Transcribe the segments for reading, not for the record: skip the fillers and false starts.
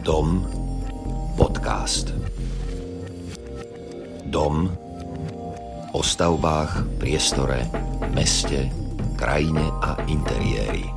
Dom podcast. Dom o stavbách, priestore, meste, krajine a interiéri.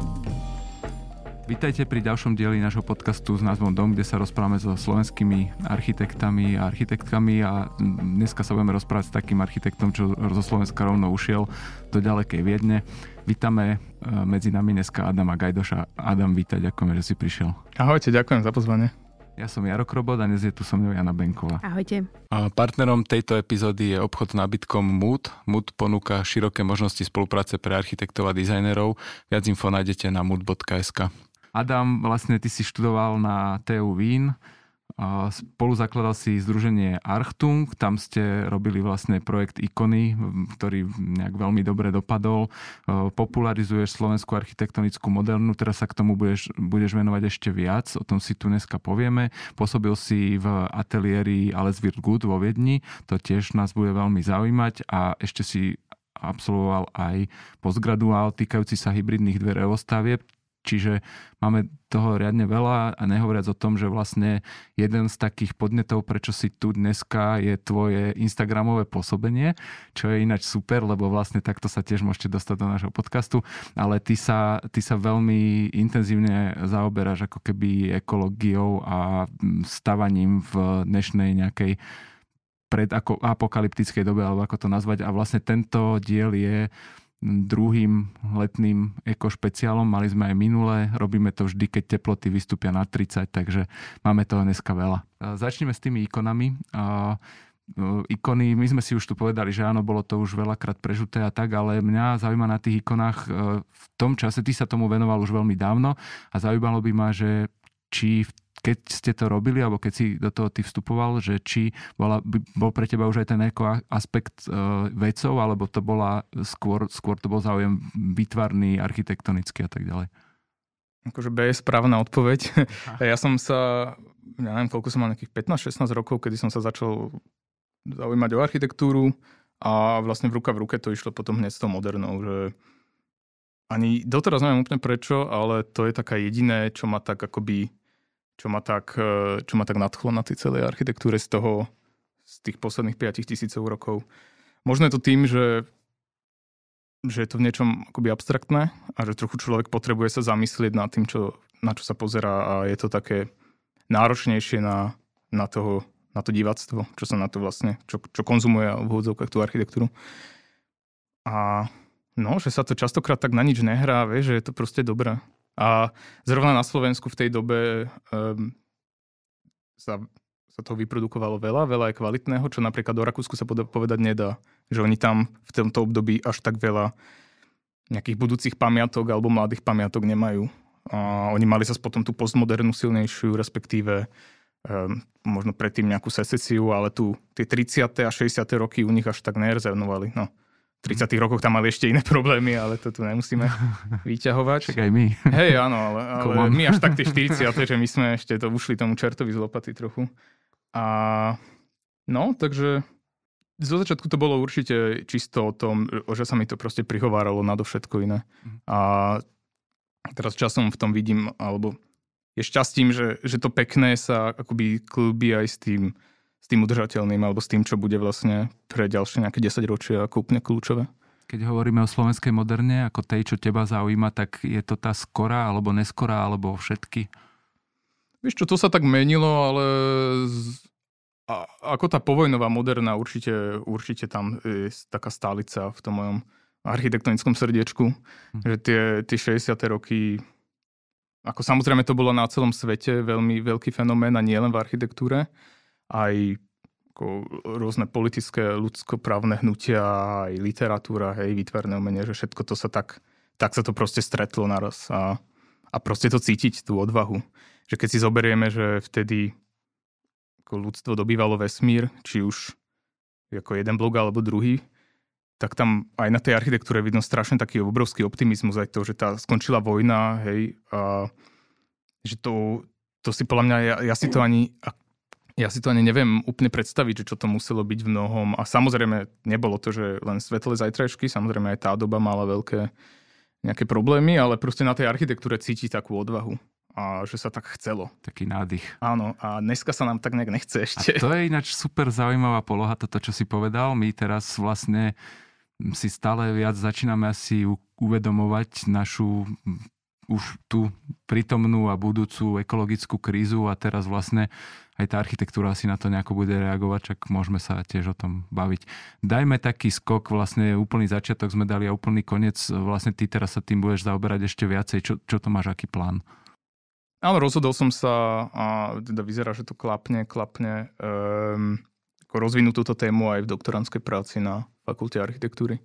Vítajte pri ďalšom dieli nášho podcastu s názvom Dom, kde sa rozprávame so slovenskými architektami a architektkami a dneska sa budeme rozprávať s takým architektom, čo zo Slovenska rovno ušiel do ďalekej Viedne. Vítame medzi nami dneska Adama Gajdoša. Adam, vítaj, ďakujem, že si prišiel. Ahojte, ďakujem za pozvanie. Ja som Jaro Krobot a dnes je tu so mnou Jana Benková. Ahojte. A partnerom tejto epizódy je obchod s nábytkom Mood. Mood ponúka široké možnosti spolupráce pre architektov a dizajnerov. Viac info nájdete na mood.sk. Adam, vlastne ty si študoval na TU Vín, spolu zakladal si združenie Archtung, tam ste robili vlastne projekt Ikony, ktorý nejak veľmi dobre dopadol. Popularizuješ slovenskú architektonickú modernu, teraz sa k tomu budeš venovať ešte viac, o tom si tu dneska povieme. Pôsobil si v ateliéri Alles wird gut vo Viedni, to tiež nás bude veľmi zaujímať a ešte si absolvoval aj postgraduál týkajúci sa hybridných dveriostavieb. Čiže máme toho riadne veľa a nehovoriac o tom, že vlastne jeden z takých podnetov, prečo si tu dneska, je tvoje instagramové pôsobenie, čo je ináč super, lebo vlastne takto sa tiež môžete dostať do nášho podcastu, ale ty sa veľmi intenzívne zaoberáš ako keby ekológiou a stavaním v dnešnej nejakej apokalyptickej dobe, alebo ako to nazvať. A vlastne tento diel je druhým letným ekošpeciálom. Mali sme aj minulé, robíme to vždy, keď teploty vystúpia na 30, takže máme toho dneska veľa. Začneme s tými ikonami. Ikony, my sme si už tu povedali, že áno, bolo to už veľakrát prežuté a tak, ale mňa zaujíma na tých ikonách v tom čase, ty sa tomu venoval už veľmi dávno a zaujímalo by ma, že či keď ste to robili, alebo keď si do toho ty vstupoval, že či bol pre teba už aj ten aspekt vecov, alebo to bola skôr to bol záujem výtvarný, architektonický a tak ďalej? Akože B je správna odpoveď. Ja som sa, neviem, koľko som mal, nejakých 15-16 rokov, kedy som sa začal zaujímať o architektúru a vlastne v ruke to išlo potom hneď s tou modernou, že ani doteraz neviem úplne prečo, ale to je taká jediné, čo ma tak nadchlo na tej celej architektúre z tých posledných 5000 rokov. Možno je to tým, že je to v niečom akoby abstraktné a že trochu človek potrebuje sa zamyslieť nad tým, na čo sa pozerá a je to také náročnejšie na to divactvo, čo sa na to vlastne, čo konzumuje v úvodzovkách tú architektúru. A no, že sa to častokrát tak na nič nehrá, vieš, že je to proste dobré. A zrovna na Slovensku v tej dobe sa toho vyprodukovalo veľa aj kvalitného, čo napríklad do Rakúsku sa povedať nedá. Že oni tam v tomto období až tak veľa nejakých budúcich pamiatok alebo mladých pamiatok nemajú. A oni mali zase potom tú postmodernú silnejšiu, respektíve možno predtým nejakú secesiu, ale tu tie 30. a 60. roky u nich až tak nerezervovali. No. V 30. rokoch tam mali ešte iné problémy, ale to tu nemusíme vyťahovať. Však aj my. Hej, áno, ale my až tak tie 40, že my sme ešte to ušli tomu čertovi z lopaty trochu. A no, takže zo začiatku to bolo určite čisto o tom, že sa mi to proste prihováralo nadovšetko iné. A teraz časom v tom vidím, alebo je šťastím, že to pekné sa akoby klubí aj s tým udržateľným, alebo s tým, čo bude vlastne pre ďalšie nejaké 10 ročia ako úplne kľúčové. Keď hovoríme o slovenskej moderne, ako tej, čo teba zaujíma, tak je to tá skorá, alebo neskorá, alebo všetky? Vieš čo, to sa tak menilo, ale ako tá povojnová moderná určite tam je taká stálica v tom mojom architektonickom srdiečku. Že tie 60. roky, ako samozrejme to bolo na celom svete veľmi veľký fenomén a nie len v architektúre, aj ako rôzne politické, ľudskoprávne hnutia, aj literatúra, hej, výtvarné umenie, že všetko to sa tak sa to proste stretlo naraz a proste to cítiť, tú odvahu. Že keď si zoberieme, že vtedy ako ľudstvo dobývalo vesmír, či už ako jeden blok alebo druhý, tak tam aj na tej architektúre vidno strašne taký obrovský optimizmus, aj to, že tá skončila vojna, hej, a že to si podľa mňa, ja si to ani neviem úplne predstaviť, že čo to muselo byť v mnohom. A samozrejme nebolo to, že len svetlé zajtrajšky, samozrejme aj tá doba mala veľké nejaké problémy, ale proste na tej architektúre cíti takú odvahu. a že sa tak chcelo. Taký nádych. Áno, a dneska sa nám tak nejak nechce ešte. A to je ináč super zaujímavá poloha, toto, čo si povedal. My teraz vlastne si stále viac začíname asi uvedomovať našu už tú prítomnú a budúcu ekologickú krízu a teraz vlastne aj tá architektúra si na to nejako bude reagovať, čak môžeme sa tiež o tom baviť. Dajme taký skok, vlastne úplný začiatok sme dali a úplný koniec. Vlastne ty teraz sa tým budeš zaoberať ešte viacej. Čo to máš, aký plán? Áno, rozhodol som sa a teda vyzerá, že to klapne ako rozvinúť túto tému aj v doktorandskej práci na fakulte architektúry.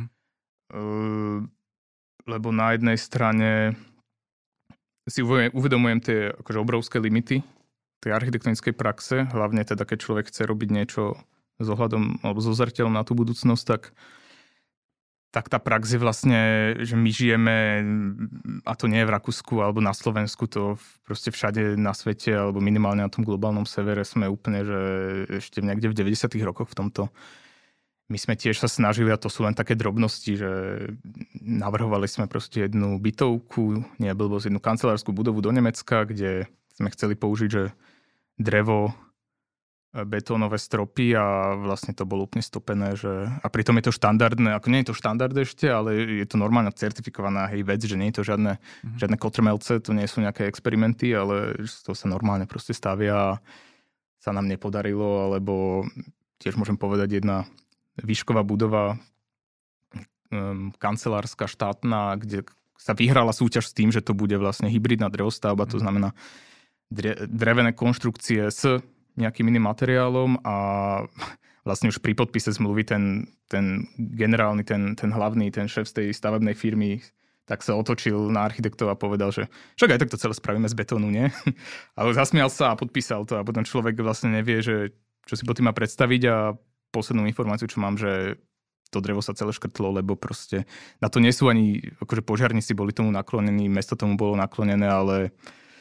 Lebo na jednej strane si uvedomujem tie akože obrovské limity tej architektonickej praxe, hlavne teda, keď človek chce robiť niečo s ohľadom alebo so zreteľom na tú budúcnosť, tak tá prax je vlastne, že my žijeme, a to nie je v Rakúsku alebo na Slovensku, to proste všade na svete, alebo minimálne na tom globálnom severe sme úplne, že ešte niekde v 90. rokoch v tomto. My sme tiež sa snažili, a to sú len také drobnosti, že navrhovali sme proste jednu bytovku, jednu kancelárskú budovu do Nemecka, kde sme chceli použiť, že drevo, betónové stropy a vlastne to bolo úplne stopené, že a pritom je to štandardné, ako nie je to štandard ešte, ale je to normálne certifikovaná vec, že nie je to žiadne kotrmelce, to nie sú nejaké experimenty, ale to sa normálne proste stavia a sa nám nepodarilo, alebo tiež môžem povedať jedna výšková budova kancelárska štátna, kde sa vyhrala súťaž s tým, že to bude vlastne hybridná drevostavba, to znamená drevené konštrukcie s nejakým iným materiálom a vlastne už pri podpise zmluvy ten generálny, ten hlavný, ten šéf z tej stavebnej firmy tak sa otočil na architektov a povedal, že však aj tak to celé spravíme z betónu, nie? Ale zasmial sa a podpísal to a potom človek vlastne nevie, že čo si po tým má predstaviť a poslednú informáciu, čo mám, že to drevo sa celé škrtlo, lebo proste na to nie sú ani, akože požiarníci boli tomu naklonení, mesto tomu bolo naklonené, ale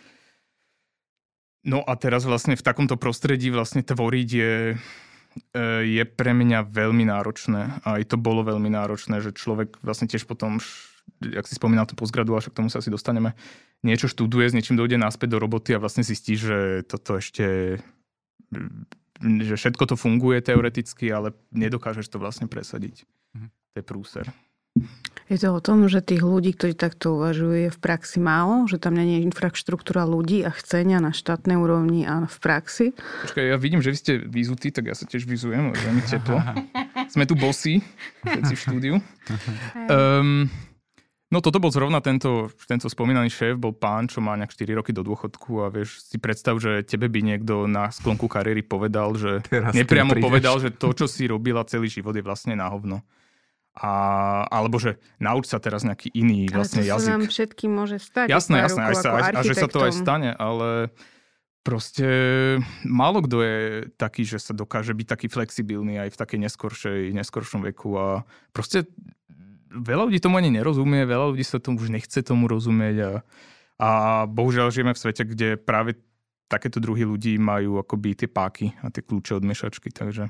no a teraz vlastne v takomto prostredí vlastne tvoriť je pre mňa veľmi náročné. A aj to bolo veľmi náročné, že človek vlastne tiež potom, jak si spomínal tú postgradu, až k tomu sa asi dostaneme, niečo študuje, s niečím dojde naspäť do roboty a vlastne zistí, že toto ešte, že všetko to funguje teoreticky, ale nedokážeš to vlastne presadiť. To je prúser. Je to o tom, že tých ľudí, ktorí takto uvažujú, je v praxi málo, že tam nie je infraštruktúra ľudí a chcenia na štátnej úrovni a v praxi. Počkaj, ja vidím, že vy ste vyzutí, tak ja sa tiež vyzujem, lebo je mi teplo. Sme tu bosí, všetci v štúdiu. No toto bol zrovna tento spomínaný šéf, bol pán, čo má nejak 4 roky do dôchodku a vieš, si predstav, že tebe by niekto na sklonku kariéry povedal, že nepriamo povedal, že to, čo si robila celý život, je vlastne na hovno. Alebo že nauč sa teraz nejaký iný vlastne jazyk. Ale to sa nám všetkým môže stať. Jasné, a že sa to aj stane, ale proste málo kto je taký, že sa dokáže byť taký flexibilný aj v takej neskoršom veku a proste veľa ľudí tomu ani nerozumie, veľa ľudí sa tomu už nechce tomu rozumieť a bohužiaľ žijeme v svete, kde práve takéto druhy ľudí majú akoby tie páky a tie kľúče od miešačky, takže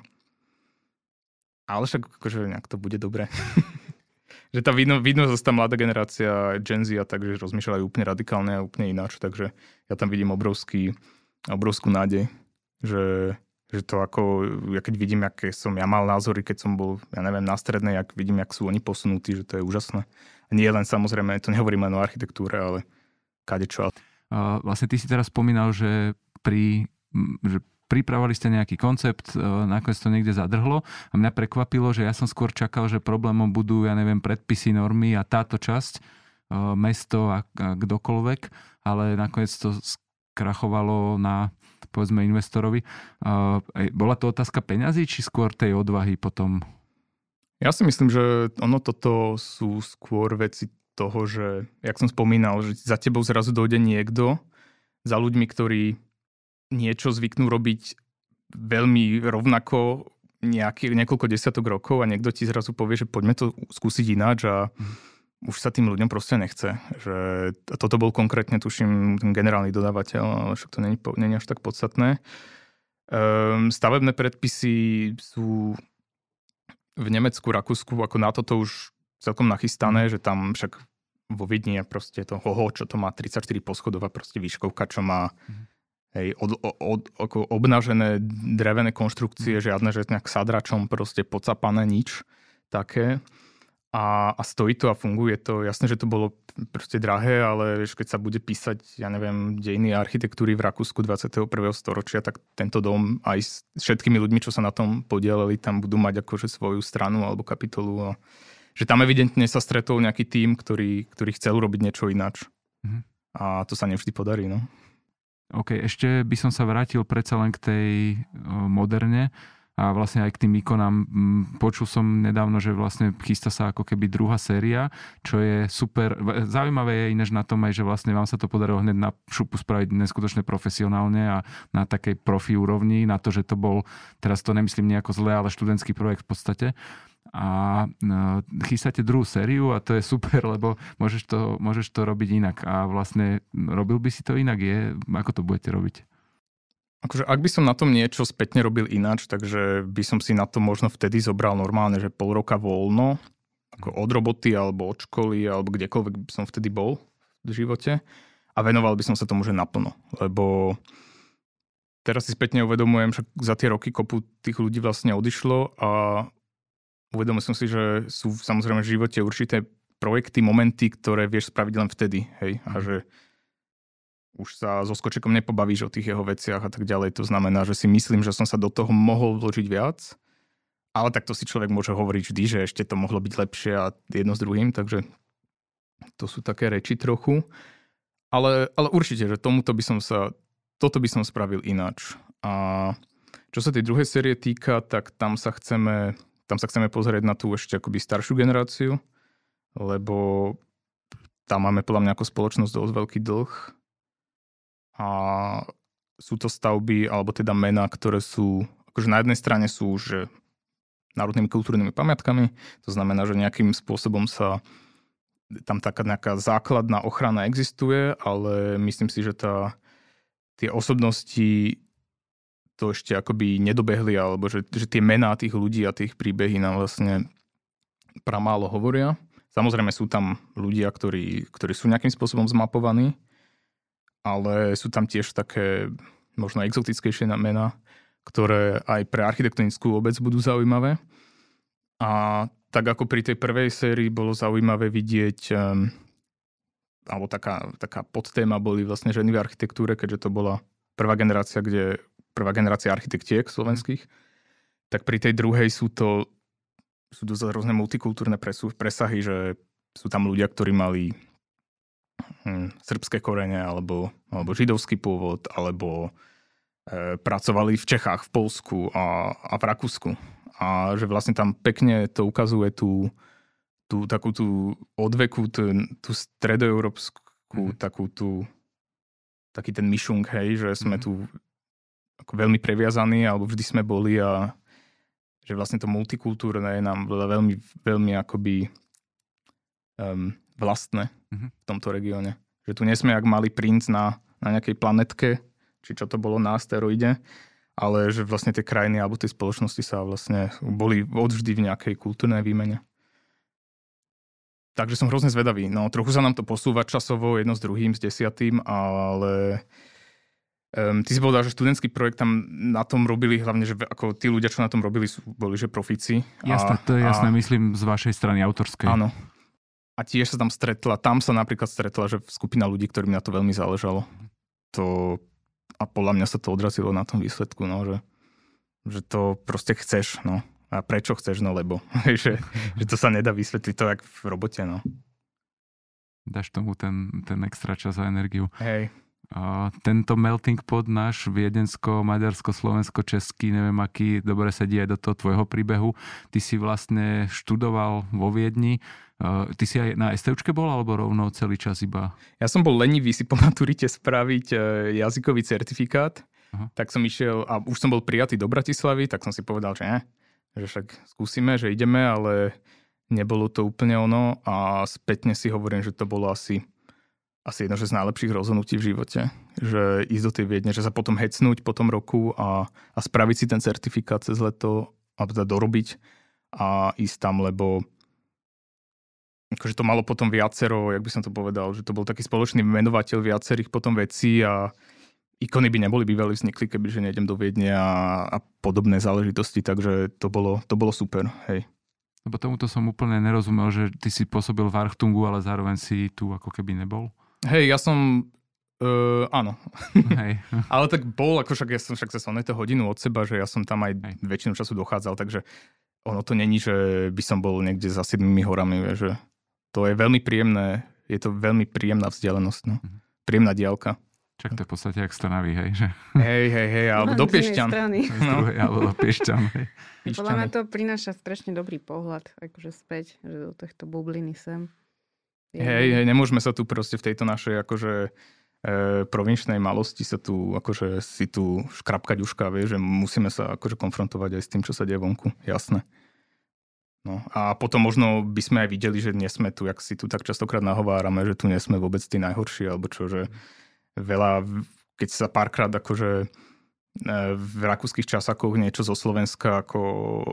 ale však akože nejak to bude dobre. Že tá vidno zase tá mladá generácia Gen Z a takže rozmýšľajú úplne radikálne a úplne ináč, takže ja tam vidím obrovskú nádej, že to ako, ja keď vidím, aké som ja mal názory, keď som bol, ja neviem, na strednej, jak vidím, jak sú oni posunutí, že to je úžasné. A nie len samozrejme, to nehovorím len o architektúre, ale kadečo. Vlastne ty si teraz spomínal, že pripravovali ste nejaký koncept, nakoniec to niekde zadrhlo a mňa prekvapilo, že ja som skôr čakal, že problémom budú, ja neviem, predpisy, normy a táto časť, mesto a kdokoľvek, ale nakoniec to skrachovalo na, povedzme, investorovi. Bola to otázka peňazí, či skôr tej odvahy potom? Ja si myslím, že toto sú skôr veci toho, že, jak som spomínal, že za tebou zrazu dojde niekto, za ľuďmi, ktorí niečo zvyknú robiť veľmi rovnako niekoľko desiatok rokov a niekto ti zrazu povie, že poďme to skúsiť ináč a už sa tým ľuďom proste nechce. Že toto bol konkrétne, tuším, ten generálny dodávateľ, ale však to nie je až tak podstatné. Stavebné predpisy sú v Nemecku, Rakúsku, ako na toto už celkom nachystané, že tam však vo Viedni je proste to hoho, čo to má 34 poschodová proste výškovka, čo má hej, ako obnažené drevené konštrukcie, žiadne, že nejak sadračom proste pocapané, nič také. A stojí to a funguje to. Jasné, že to bolo proste drahé, ale vieš, keď sa bude písať, ja neviem, dejiny architektúry v Rakúsku 21. storočia, tak tento dom aj s všetkými ľuďmi, čo sa na tom podielali, tam budú mať akože svoju stranu alebo kapitolu. A že tam evidentne sa stretol nejaký tím, ktorý chcel robiť niečo ináč. A to sa nevždy podarí, no. OK, ešte by som sa vrátil predsa len k tej moderne a vlastne aj k tým ikonám. Počul som nedávno, že vlastne chystá sa ako keby druhá séria, čo je super. Zaujímavé je inéž na tom aj, že vlastne vám sa to podarilo hneď na šupu spraviť neskutočne profesionálne a na takej profi úrovni, na to, že to bol, teraz to nemyslím nejako zle, ale študentský projekt v podstate. A chystáte druhú sériu a to je super, lebo môžeš to robiť inak. A vlastne robil by si to inak? Ako to budete robiť? Akože ak by som na tom niečo spätne robil ináč, takže by som si na to možno vtedy zobral normálne, že pol roka voľno, ako od roboty alebo od školy, alebo kdekoľvek by som vtedy bol v živote a venoval by som sa tomu, že naplno. Lebo teraz si spätne uvedomujem, že za tie roky kopu tých ľudí vlastne odišlo a uvedomil som si, že sú samozrejme v živote určité projekty, momenty, ktoré vieš spraviť len vtedy. Hej? A že už sa so Skočekom nepobavíš o tých jeho veciach a tak ďalej. To znamená, že si myslím, že som sa do toho mohol vložiť viac, ale takto si človek môže hovoriť vždy, že ešte to mohlo byť lepšie a jedno s druhým, takže to sú také reči trochu. Ale určite, že toto by som spravil ináč. A čo sa tej druhej série týka, tak tam sa chceme pozrieť na tú ešte akoby staršiu generáciu, lebo tam máme podľa mňa ako spoločnosť dosť veľký dlh. A sú to stavby, alebo teda mená, ktoré sú, akože na jednej strane sú už národnými kultúrnymi pamiatkami, to znamená, že nejakým spôsobom sa tam taká nejaká základná ochrana existuje, ale myslím si, že tie osobnosti to ešte akoby nedobehli, alebo že tie mená tých ľudí a tých príbehy nám vlastne pramálo hovoria. Samozrejme sú tam ľudia, ktorí sú nejakým spôsobom zmapovaní, ale sú tam tiež také možno exotickejšie mená, ktoré aj pre architektonickú obec budú zaujímavé. A tak ako pri tej prvej sérii bolo zaujímavé vidieť, alebo taká podtéma boli vlastne ženy v architektúre, keďže to bola prvá generácia architektiek slovenských, tak pri tej druhej sú to rôzne multikultúrne presahy, že sú tam ľudia, ktorí mali srbské korene, alebo židovský pôvod, alebo pracovali v Čechách, v Poľsku a v Rakúsku. A že vlastne tam pekne to ukazuje takú tú odveku, tú stredoeurópsku, taký ten myšung, hej, že sme tu ako veľmi previazaní, alebo vždy sme boli a že vlastne to multikultúrne je nám veľmi, veľmi akoby vlastné v tomto regióne. Že tu nie sme jak malý princ na nejakej planetke, či čo to bolo na asteroide, ale že vlastne tie krajiny alebo tie spoločnosti sa vlastne boli odvždy v nejakej kultúrnej výmene. Takže som hrozne zvedavý. No trochu sa nám to posúva časovo jedno s druhým, s 10, ale ty si povedal, že študentský projekt tam na tom robili, hlavne, že ako tí ľudia, čo na tom robili, boli že profíci. Jasné, to je jasné, myslím z vašej strany autorskej. Áno. A tiež sa tam napríklad stretla, že skupina ľudí, ktorým na to veľmi záležalo. A podľa mňa sa to odrazilo na tom výsledku, no, že to proste chceš, no. A prečo chceš, no lebo. že to sa nedá vysvetliť to, jak v robote, no. Dáš tomu ten extra čas a energiu. Hej. Tento melting pot náš viedensko, maďarsko, slovensko, český, neviem aký, dobre sedí aj do toho tvojho príbehu. Ty si vlastne študoval vo Viedni. Ty si aj na STUčke bol, alebo rovno celý čas iba? Ja som bol lenivý si po maturite spraviť jazykový certifikát. Tak som išiel a už som bol prijatý do Bratislavy, tak som si povedal, že nie, že však skúsime, že ideme, ale nebolo to úplne ono a spätne si hovorím, že to bolo asi jedno z najlepších rozhodnutí v živote. Že ísť do tej Viedne, že sa potom hecnúť po tom roku a spraviť si ten certifikát cez leto, alebo teda dorobiť a ísť tam, lebo akože to malo potom viacero, jak by som to povedal, že to bol taký spoločný menovateľ viacerých potom vecí a ikony by neboli bývali vznikli, kebyže nejdem do Viedne a podobné záležitosti, takže to bolo super, hej. Lebo tomuto som úplne nerozumel, že ty si pôsobil v Archtungu, ale zároveň si tu ako keby nebol. Hej, ja som, áno. Hej. Ale tak bol, ako ja som však zase to hodinu od seba, že ja som tam aj väčšinu času dochádzal, takže ono to není, že by som bol niekde za 7 horami, že to je veľmi príjemné, je to veľmi príjemná vzdialenosť, no. Príjemná diaľka. Čak to je v podstate jak Stanavy, hej? Že... Hej, alebo do Piešťan. No. Alebo do Piešťan, hej. Podľa mňa to prináša strašne dobrý pohľad, akože späť, že do tohto bubliny sem. Hej, nemôžeme sa tu proste v tejto našej akože provinčnej malosti sa tu akože si tu škrapkať uška, vieš, že musíme sa akože konfrontovať aj s tým, čo sa deje vonku, jasné. No a potom možno by sme aj videli, že nie sme tu, jak si tu tak častokrát nahovárame, že tu nie sme vôbec tí najhorší, alebo čo, že veľa, keď sa párkrát akože v rakúskych časakoch niečo zo Slovenska ako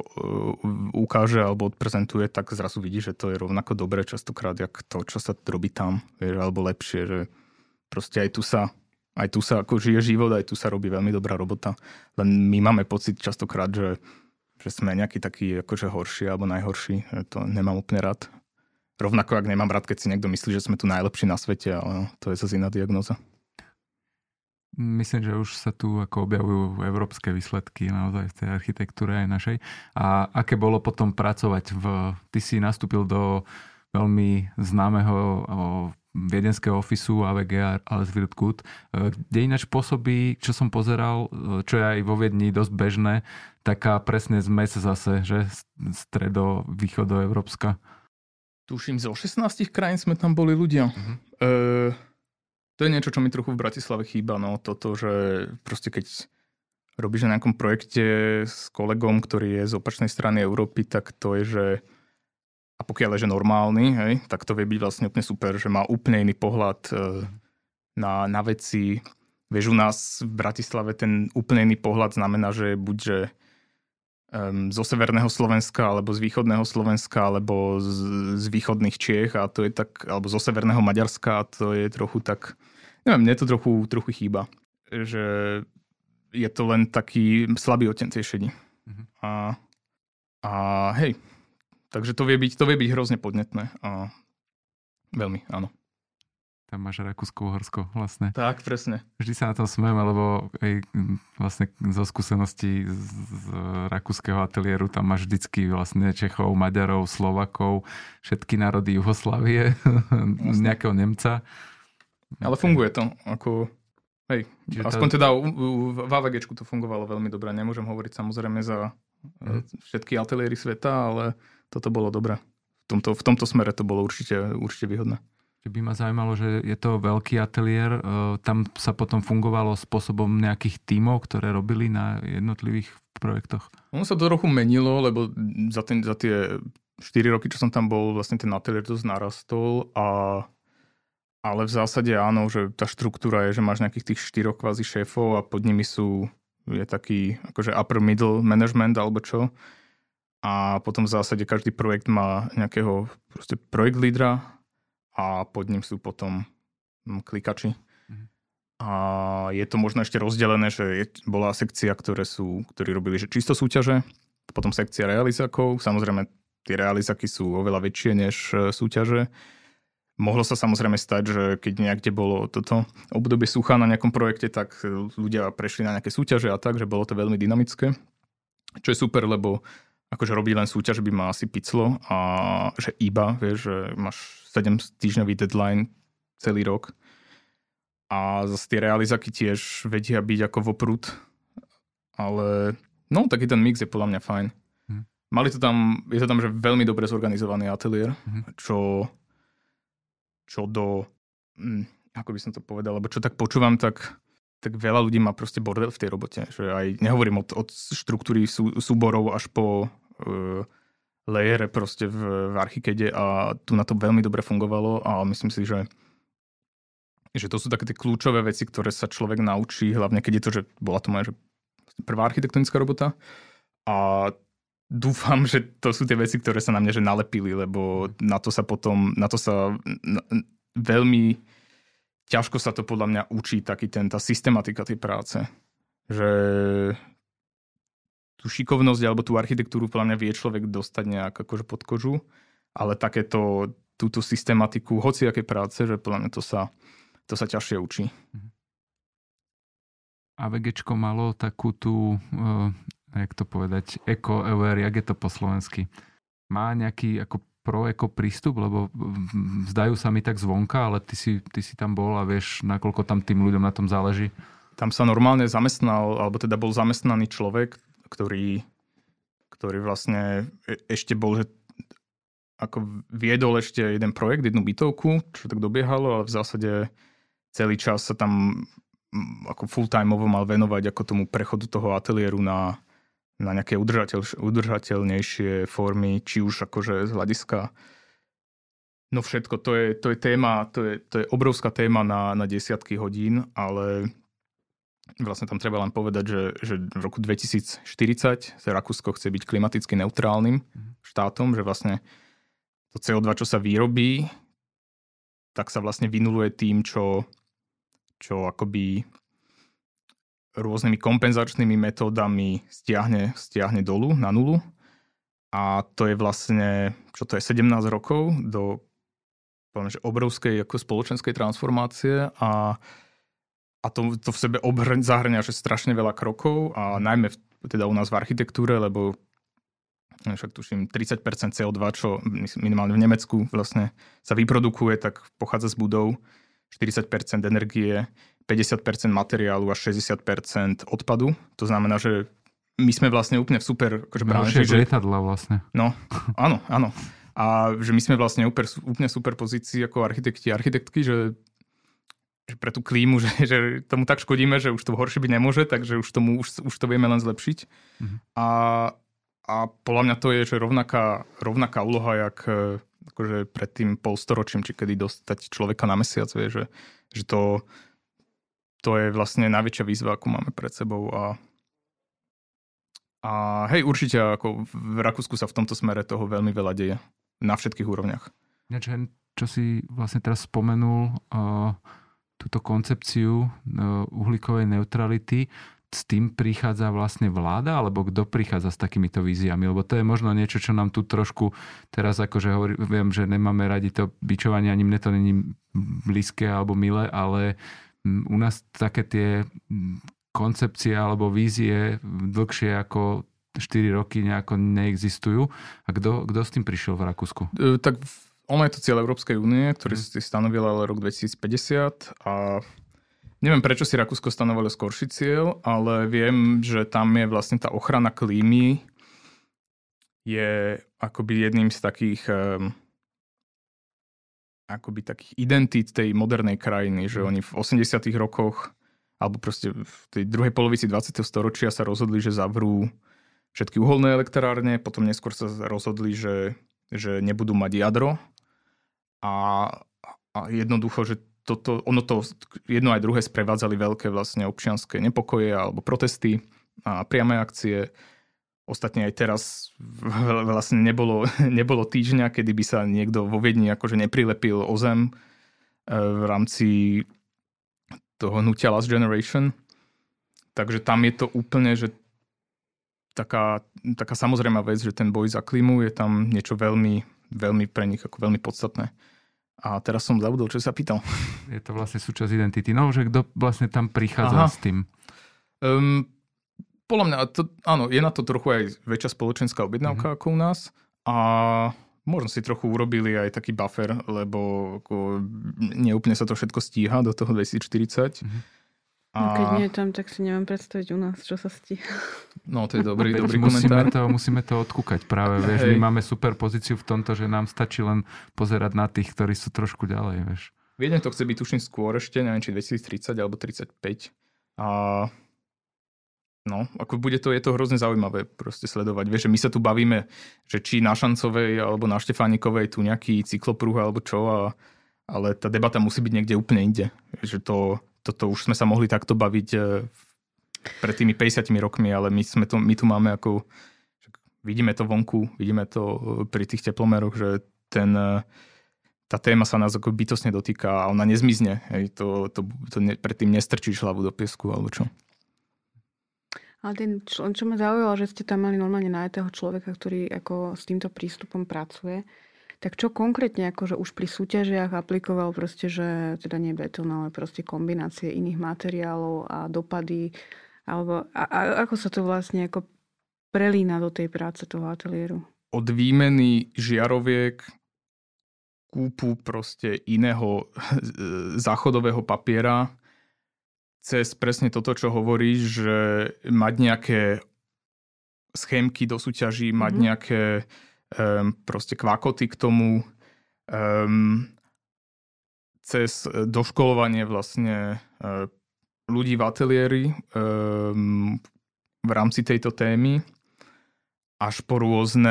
ukáže alebo odprezentuje, tak zrazu vidí, že to je rovnako dobré častokrát, jak to, čo sa robí tam, vieš, alebo lepšie, že proste aj tu sa ako žije život, aj tu sa robí veľmi dobrá robota. Len my máme pocit častokrát, že sme nejaký taký akože horší alebo najhorší. To nemám úplne rád. Rovnako, ak nemám rád, keď si niekto myslí, že sme tu najlepší na svete, ale to je zase iná diagnóza. Myslím, že už sa tu ako objavujú európske výsledky naozaj v tej architektúre aj našej. A aké bolo potom pracovať ty si nastúpil do veľmi známeho viedenského ofisu AVG Alles wird gut, kde ináč pôsobí, čo som pozeral, čo je aj vo Viedni dosť bežné, taká presne zmes zase, že stredo-východoeurópska. Tuším, zo 16 krajín sme tam boli ľudia. To je niečo, čo mi trochu v Bratislave chýba, no toto, že proste keď robíš na nejakom projekte s kolegom, ktorý je z opačnej strany Európy, tak to je, že a pokiaľ je, že normálny, hej, tak to vie byť vlastne úplne super, že má úplne iný pohľad na veci. Vieš, u nás v Bratislave ten úplne iný pohľad znamená, že buď, že zo severného Slovenska, alebo z východného Slovenska, alebo z východných Čiech, a to je tak, alebo zo severného Maďarska, a to je trochu tak, neviem, mne to trochu chýba, že je to len taký slabý odteň tej šedi. A hej, takže to vie byť hrozne podnetné a veľmi, áno. Tam máš Rakúsko-Uhorsko vlastne. Tak, presne. Vždy sa na tom smiem, lebo aj vlastne zo skúseností z rakúskeho ateliéru tam máš vždycky vlastne Čechov, Maďarov, Slovakov, všetky národy Juhoslávie, nejakého Nemca. Ale funguje to. Ako, hej, aspoň teda v AVGčku to fungovalo veľmi dobre. Nemôžem hovoriť samozrejme za všetky ateliéry sveta, ale toto bolo dobré. V tomto smere to bolo určite výhodné. By ma zaujímalo, že je to veľký ateliér, tam sa potom fungovalo spôsobom nejakých tímov, ktoré robili na jednotlivých projektoch? Ono sa to trochu menilo, lebo za tie 4 roky, čo som tam bol, vlastne ten ateliér dosť narastol, ale v zásade áno, že tá štruktúra je, že máš nejakých tých 4 kvázi šéfov a pod nimi je taký akože upper middle management alebo čo. A potom v zásade každý projekt má nejakého proste projekt lídra, a pod ním sú potom klikači. A je to možno ešte rozdelené, že bola sekcia, ktorí robili že čisto súťaže, potom sekcia realizákov. Samozrejme, tie realizáky sú oveľa väčšie než súťaže. Mohlo sa samozrejme stať, že keď niekde bolo toto obdobie sucha na nejakom projekte, tak ľudia prešli na nejaké súťaže a tak, že bolo to veľmi dynamické. Čo je super, lebo akože robiť len súťaž by ma asi piclo a že iba, vieš, že máš 7-týždňový deadline celý rok a zase tie realizáky tiež vedia byť ako voprút, ale no taký ten mix je podľa mňa fajn. Je to tam, že veľmi dobre zorganizovaný ateliér, čo do, ako by som to povedal, lebo čo tak počúvam, tak veľa ľudí má proste bordel v tej robote. Že aj nehovorím od štruktúry súborov až po layere proste v Archikade a tu na to veľmi dobre fungovalo a myslím si, že to sú také tie kľúčové veci, ktoré sa človek naučí, hlavne keď je to, že bola to moja prvá architektonická robota a dúfam, že to sú tie veci, ktoré sa na mne že nalepili, lebo na to sa veľmi ťažko sa to podľa mňa učí tá systematika tej práce. Že tú šikovnosť alebo tú architektúru podľa mňa vie človek dostať nejak akože pod kožu, ale túto systematiku hociaké práce, že podľa mňa to sa ťažšie učí. AVGčko malo takú tú, jak to povedať, eco-aware, jak je to po slovensky? Má nejaký ako pro-eko prístup, lebo zdajú sa mi tak zvonka, ale ty si tam bol a vieš, nakoľko tam tým ľuďom na tom záleží. Tam sa normálne zamestnal, alebo teda bol zamestnaný človek, ktorý vlastne ešte bol, že ako viedol ešte jeden projekt, jednu bytovku, čo tak dobiehalo, ale v zásade celý čas sa tam ako full-timeovo mal venovať ako tomu prechodu toho ateliéru na nejaké udržateľnejšie formy, či už akože z hľadiska. No všetko, to je téma, to je obrovská téma na desiatky hodín, ale vlastne tam treba len povedať, že v roku 2040 sa Rakúsko chce byť klimaticky neutrálnym štátom, že vlastne to CO2, čo sa vyrobí, tak sa vlastne vynuluje tým, čo akoby rôznymi kompenzačnými metódami stiahne dolu na nulu. A to je vlastne, čo to je, 17 rokov do že obrovskej ako spoločenskej transformácie a to v sebe zahrňa že strašne veľa krokov a najmä teda u nás v architektúre, lebo však tuším 30% CO2, čo minimálne v Nemecku vlastne sa vyprodukuje, tak pochádza z budov, 40% energie, 50% materiálu a 60% odpadu. To znamená, že my sme vlastne úplne v super branži. Lietadla vlastne. No, áno. A že my sme vlastne úplne super pozícii ako architekti a architektky, že pre tú klímu, že tomu tak škodíme, že už to horšie byť nemôže, takže už to vieme len zlepšiť. A podľa mňa to je že rovnaká úloha, jak akože pred tým polstoročím, či kedy dostať človeka na mesiac, vie, že to je vlastne najväčšia výzva, akú máme pred sebou. A hej, určite ako v Rakúsku sa v tomto smere toho veľmi veľa deje. Na všetkých úrovniach. Čo si vlastne teraz spomenul, túto koncepciu uhlíkovej neutrality, s tým prichádza vlastne vláda, alebo kto prichádza s takýmito víziami? Lebo to je možno niečo, čo nám tu trošku teraz akože viem, že nemáme radi to bičovanie, ani mne to není blízke alebo milé, ale u nás také tie koncepcie alebo vízie dlhšie ako 4 roky nejako neexistujú. A kto s tým prišiel v Rakúsku? Tak ono je to cieľ Európskej únie, ktorý si stanovila rok 2050 a neviem, prečo si Rakúsko stanovilo skorší cieľ, ale viem, že tam je vlastne tá ochrana klímy je akoby jedným z takých akoby takých identít tej modernej krajiny, že oni v 80. rokoch alebo proste v tej druhej polovici 20. storočia sa rozhodli, že zavrú všetky uholné elektrárne, potom neskôr sa rozhodli, že nebudú mať jadro a jednoducho, že ono to jedno aj druhé sprevádzali veľké vlastne občianske nepokoje alebo protesty a priame akcie. Ostatne aj teraz vlastne nebolo týždňa, kedy by sa niekto vo Viedni akože neprilepil o zem v rámci toho hnutia Last Generation. Takže tam je to úplne, že taká samozrejmá vec, že ten boj za klímu je tam niečo veľmi, veľmi pre nich ako veľmi podstatné. A teraz som zabudol, čo sa pýtal. Je to vlastne súčasť identity. No, že kto vlastne tam prichádza s tým? Podľa mňa, áno, je na to trochu aj väčšia spoločenská objednávka ako u nás. A možno si trochu urobili aj taký buffer, lebo neúplne sa to všetko stíha do toho 2040. No keď nie je tam, tak si neviem predstaviť u nás, čo sa stíha. No to je dobrý komentár. Musíme to odkúkať práve, vieš. My máme super pozíciu v tomto, že nám stačí len pozerať na tých, ktorí sú trošku ďalej, vieš. Viedne to chce byť tuším skôr ešte, neviem, či 2030 alebo 35. A no, ako je to hrozne zaujímavé proste sledovať. Vieš, že my sa tu bavíme, že či na Šancovej alebo na Štefánikovej tu nejaký cyklopruh alebo čo, ale tá debata musí byť niekde úplne inde. Že toto už sme sa mohli takto baviť pred tými 50 rokmi, ale my tu máme ako vidíme to vonku, vidíme to pri tých teplomeroch, že tá téma sa nás ako bytostne dotýka a ona nezmizne. Hej, predtým nestrčíš hlavu do piesku alebo čo. Ale čo ma zaujalo, že ste tam mali normálne nájatého človeka, ktorý ako s týmto prístupom pracuje. Tak čo konkrétne akože už pri súťažiach aplikoval proste, že teda nie betón, ale proste kombinácie iných materiálov a dopady, alebo ako sa to vlastne ako prelína do tej práce toho ateliéru? Od výmeny žiaroviek, kúpu proste iného záchodového papiera, cez presne toto, čo hovoríš, že mať nejaké schémky do súťaží, mať nejaké proste kvakoty k tomu, cez doškolovanie vlastne ľudí v ateliéri v rámci tejto témy, až po rôzne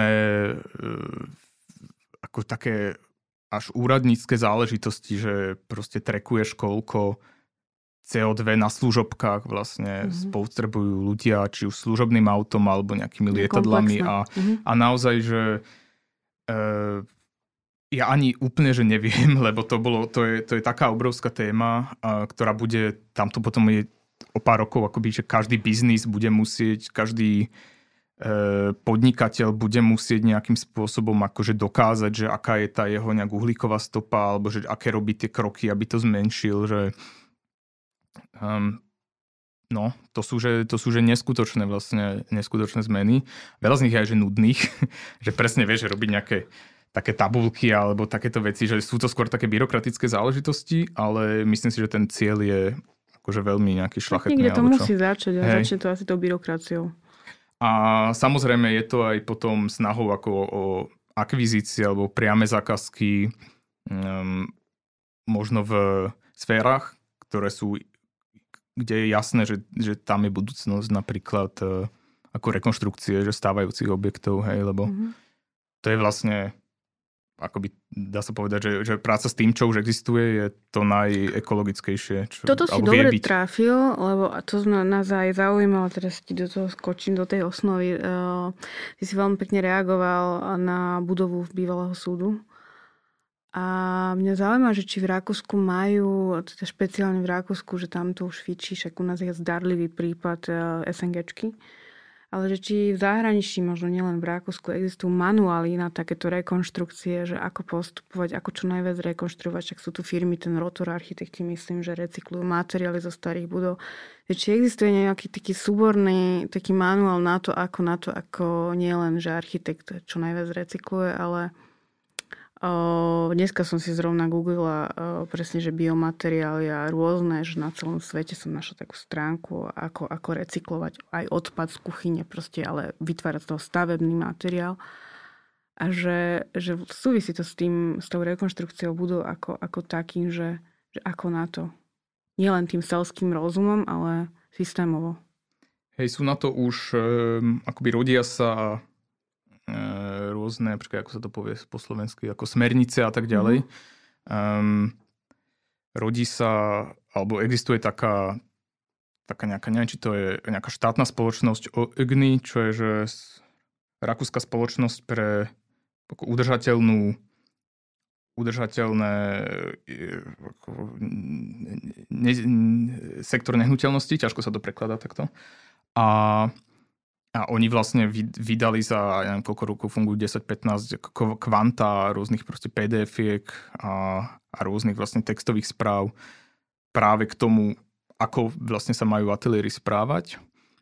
ako také až úradnícke záležitosti, že proste trekuješ koľko CO2 na služobkách vlastne spotrebujú ľudia, či už služobným autom alebo nejakými lietadlami a naozaj, že ja ani úplne, že neviem, lebo to je taká obrovská téma, ktorá bude, tamto potom je o pár rokov, akoby, že každý biznis bude musieť, každý podnikateľ bude musieť nejakým spôsobom akože dokázať, že aká je tá jeho nejak uhlíková stopa, alebo že aké robí tie kroky, aby to zmenšil, že to sú že neskutočné zmeny. Veľa z nich je aj že nudných, že presne vieš, že robiť nejaké také tabulky alebo takéto veci, že sú to skôr také byrokratické záležitosti, ale myslím si, že ten cieľ je akože veľmi nejaký šľachetný. Niekde to musí začať a začne to asi tou byrokraciou. A samozrejme je to aj potom snahou ako o akvizície alebo priame zákazky možno v sférach, ktoré sú, kde je jasné, že tam je budúcnosť napríklad ako rekonštrukcie, že stávajúcich objektov, hej, lebo to je vlastne, akoby dá sa povedať, že práca s tým, čo už existuje, je to najekologickejšie. Toto si dobre trafil, lebo to nás aj zaujímalo, teraz ti do toho skočím, do tej osnovy. Ty si veľmi pekne reagoval na budovu bývalého súdu. A mňa zaujíma, že či v Rakúsku majú, teda špeciálne v Rakúsku, že tam to už fičí, však u nás je zdarlivý prípad SNGčky, ale že či v zahraničí, možno nielen v Rakúsku, existujú manuály na takéto rekonštrukcie, že ako postupovať, ako čo najviac rekonštruovať, však sú tu firmy, ten Rotor architekti, myslím, že recyklujú materiály zo starých budov. Či existuje nejaký taký súborný taký manuál na to, ako nie len, že architekt čo najviac recykluje, ale dneska som si zrovna googlila presne, že biomateriály a rôzne, že na celom svete som našla takú stránku, ako recyklovať aj odpad z kuchyne, proste, ale vytvárať z toho stavebný materiál. A že súvisí to s tou rekonštrukciou budov ako takým, že ako na to. Nielen tým selským rozumom, ale systémovo. Hej, sú na to už, akoby rodia sa rôzne, napríklad, ako sa to povie po slovensky, ako smernice a tak ďalej. Rodí sa, alebo existuje taká nejaká, neviem, či to je nejaká štátna spoločnosť OEGNI, čo je, že rakúska spoločnosť pre udržateľné sektor nehnuteľnosti, ťažko sa to prekladá takto. A oni vlastne vydali za, ja neviem, koľko rokov fungujú, 10-15 kvanta rôznych proste PDF-iek a rôznych vlastne textových správ práve k tomu, ako vlastne sa majú ateliéry správať.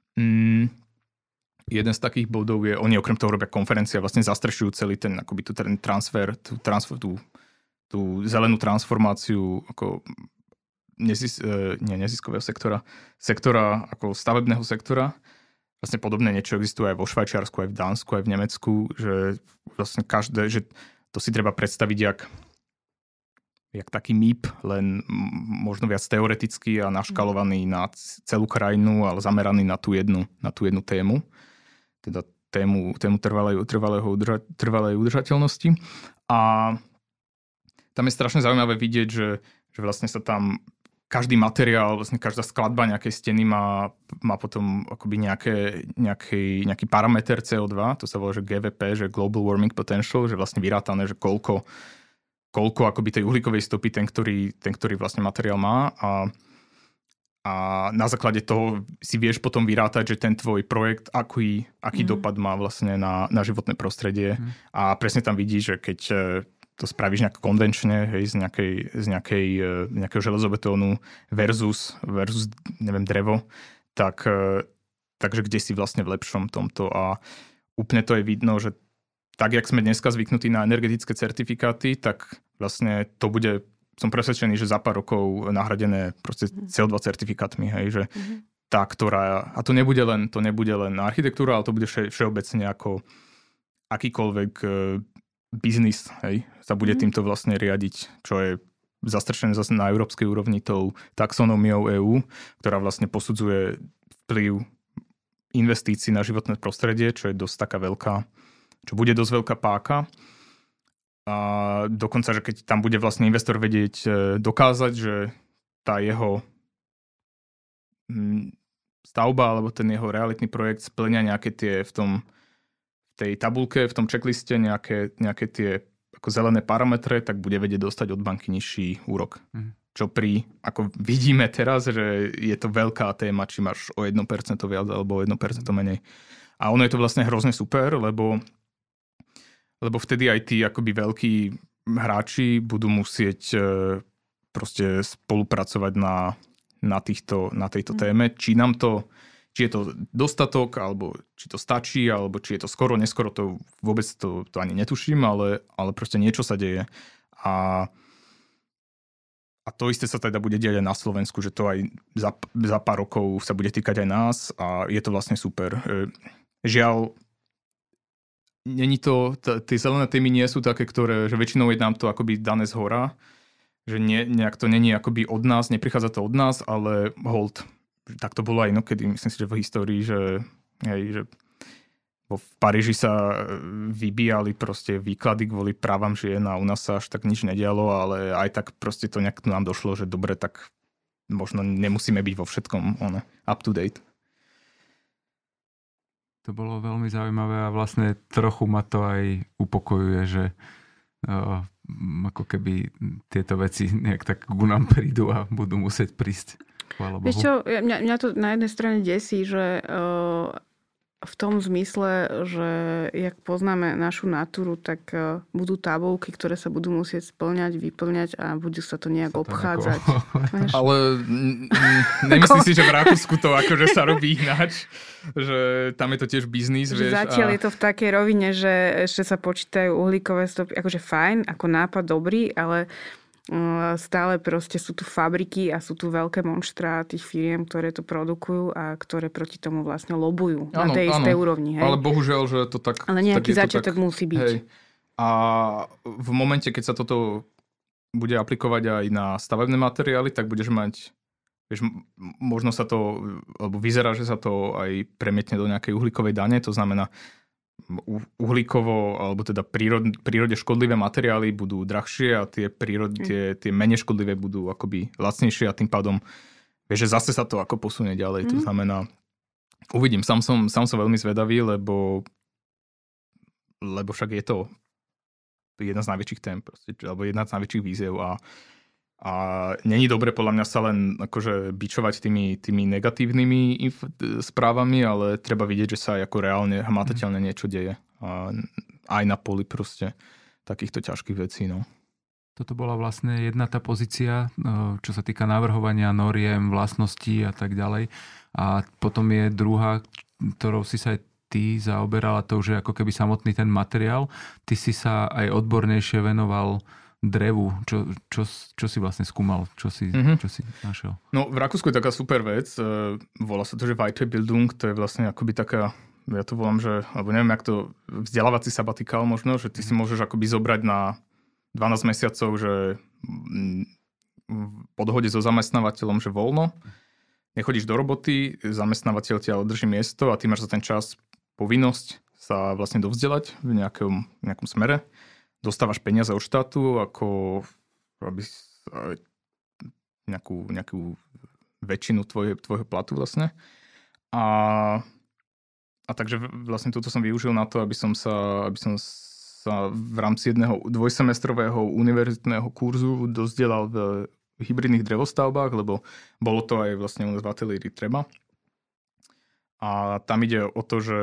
Jeden z takých bodov je, oni okrem toho robia konferencie a vlastne zastrešujú celý ten, akoby ten transfer, tú zelenú transformáciu ako neziskového sektora ako stavebného sektora. Vlastne podobné niečo existuje aj vo Švajčiarsku, aj v Dánsku, aj v Nemecku, že vlastne že to si treba predstaviť jak taký MIP, len možno viac teoretický a naškalovaný na celú krajinu, ale zameraný na tú jednu tému. Teda tému trvalej udržateľnosti. A tam je strašne zaujímavé vidieť, že vlastne sa tam každý materiál, vlastne každá skladba nejakej steny má potom akoby nejaký parameter CO2, to sa volá, že GWP, že Global Warming Potential, že vlastne vyrátané, že koľko akoby tej uhlíkovej stopy ten, ktorý vlastne materiál má a na základe toho si vieš potom vyrátať, že ten tvoj projekt, aký dopad má vlastne na životné prostredie a presne tam vidíš, že keď to spravíš nejak konvenčne, hej, z nejakého železobetónu versus neviem, drevo, takže kde si vlastne v lepšom tomto a úplne to je vidno, že tak, jak sme dneska zvyknutí na energetické certifikáty, tak vlastne to bude, som presvedčený, že za pár rokov nahradené proste CO2 certifikátmi, hej, že tá, ktorá, a to nebude len architektúra, ale to bude všeobecne ako akýkoľvek biznis, hej, sa bude týmto vlastne riadiť, čo je zastrešené zase na európskej úrovni tou taxonómiou EÚ, ktorá vlastne posudzuje vplyv investícií na životné prostredie, čo je dosť taká veľká, čo bude dosť veľká páka. A dokonca, že keď tam bude vlastne investor vedieť dokázať, že tá jeho stavba alebo ten jeho realitný projekt spĺňa nejaké tie tej tabulke, v tom checkliste nejaké tie ako zelené parametre, tak bude vedieť dostať od banky nižší úrok. Čo ako vidíme teraz, že je to veľká téma, či máš o 1% viac alebo o 1% menej. A ono je to vlastne hrozne super, lebo vtedy aj tí akoby veľkí hráči budú musieť proste spolupracovať na tejto téme. Či je to dostatok, alebo či to stačí, alebo či je to skoro, neskoro, to vôbec to ani netuším, ale proste niečo sa deje. A to isté sa teda bude diať aj na Slovensku, že to aj za pár rokov sa bude týkať aj nás a je to vlastne super. Žiaľ, tie zelené témy nie sú také, že väčšinou je nám to akoby dané zhora, že nejak to není akoby od nás, neprichádza to od nás, ale hold. Tak to bolo aj inokedy, myslím si, že v histórii, že v Paríži sa vybíjali proste výklady kvôli právam žien a u nás sa až tak nič nedialo, ale aj tak proste to nejak nám došlo, že dobre, tak možno nemusíme byť vo všetkom up to date. To bolo veľmi zaujímavé a vlastne trochu ma to aj upokojuje, že ako keby tieto veci nejak tak ku nám prídu a budú musieť prísť. Vieš čo, mňa to na jednej strane desí, že v tom zmysle, že jak poznáme našu natúru, tak budú tabulky, ktoré sa budú musieť spĺňať, vyplňať a budú sa to nejak obchádzať. Ale nemyslím si, že v Rakúsku to akože sa robí ináč, že tam je to tiež biznis. Zatiaľ je to v takej rovine, že ešte sa počítajú uhlíkové stopy, akože fajn, ako nápad dobrý, ale stále proste sú tu fabriky a sú tu veľké monštrá tých firiem, ktoré to produkujú a ktoré proti tomu vlastne lobujú na tej istej úrovni. Hej. Ale bohužiaľ, že to tak... Ale nejaký začiatok musí byť. Hej. A v momente, keď sa toto bude aplikovať aj na stavebné materiály, tak budeš mať... Vieš, možno sa to... Alebo vyzerá, že sa to aj premietne do nejakej uhlíkovej dane. To znamená, uhlíkovo, alebo teda prírode škodlivé materiály budú drahšie a tie menej škodlivé budú akoby lacnejšie a tým pádom vieš, že zase sa to ako posunie ďalej. To znamená, uvidím, sám som veľmi zvedavý, lebo však je to jedna z najväčších tém, proste, alebo jedna z najväčších výziev a není dobre podľa mňa sa len akože bičovať tými negatívnymi správami, ale treba vidieť, že sa aj ako reálne hmatateľne niečo deje. A aj na poli proste takýchto ťažkých vecí. No. Toto bola vlastne jedna tá pozícia, čo sa týka navrhovania noriem, vlastností a tak ďalej. A potom je druhá, ktorou si sa aj ty zaoberala, to už je ako keby samotný ten materiál. Ty si sa aj odbornejšie venoval drevu. Čo si vlastne skúmal? Čo si našiel? No v Rakúsku je taká super vec. Volá sa to, že Weiterbildung. To je vlastne akoby taká, ja to volám, že, alebo neviem, jak to vzdelávací sabatikál možno, že ty si môžeš akoby zobrať na 12 mesiacov, že po dohode so zamestnávateľom, že voľno. Nechodíš do roboty, zamestnávateľ ťa održí miesto a ty máš za ten čas povinnosť sa vlastne dovzdelať v nejakom smere. Dostávaš peniaze od štátu, ako aby nejakú väčšinu tvojho platu vlastne. A takže vlastne toto som využil na to, aby som sa v rámci jedného dvojsemestrového univerzitného kurzu dozdelal v hybridných drevostavbách, lebo bolo to aj vlastne u nás v ateliéri treba. A tam ide o to, že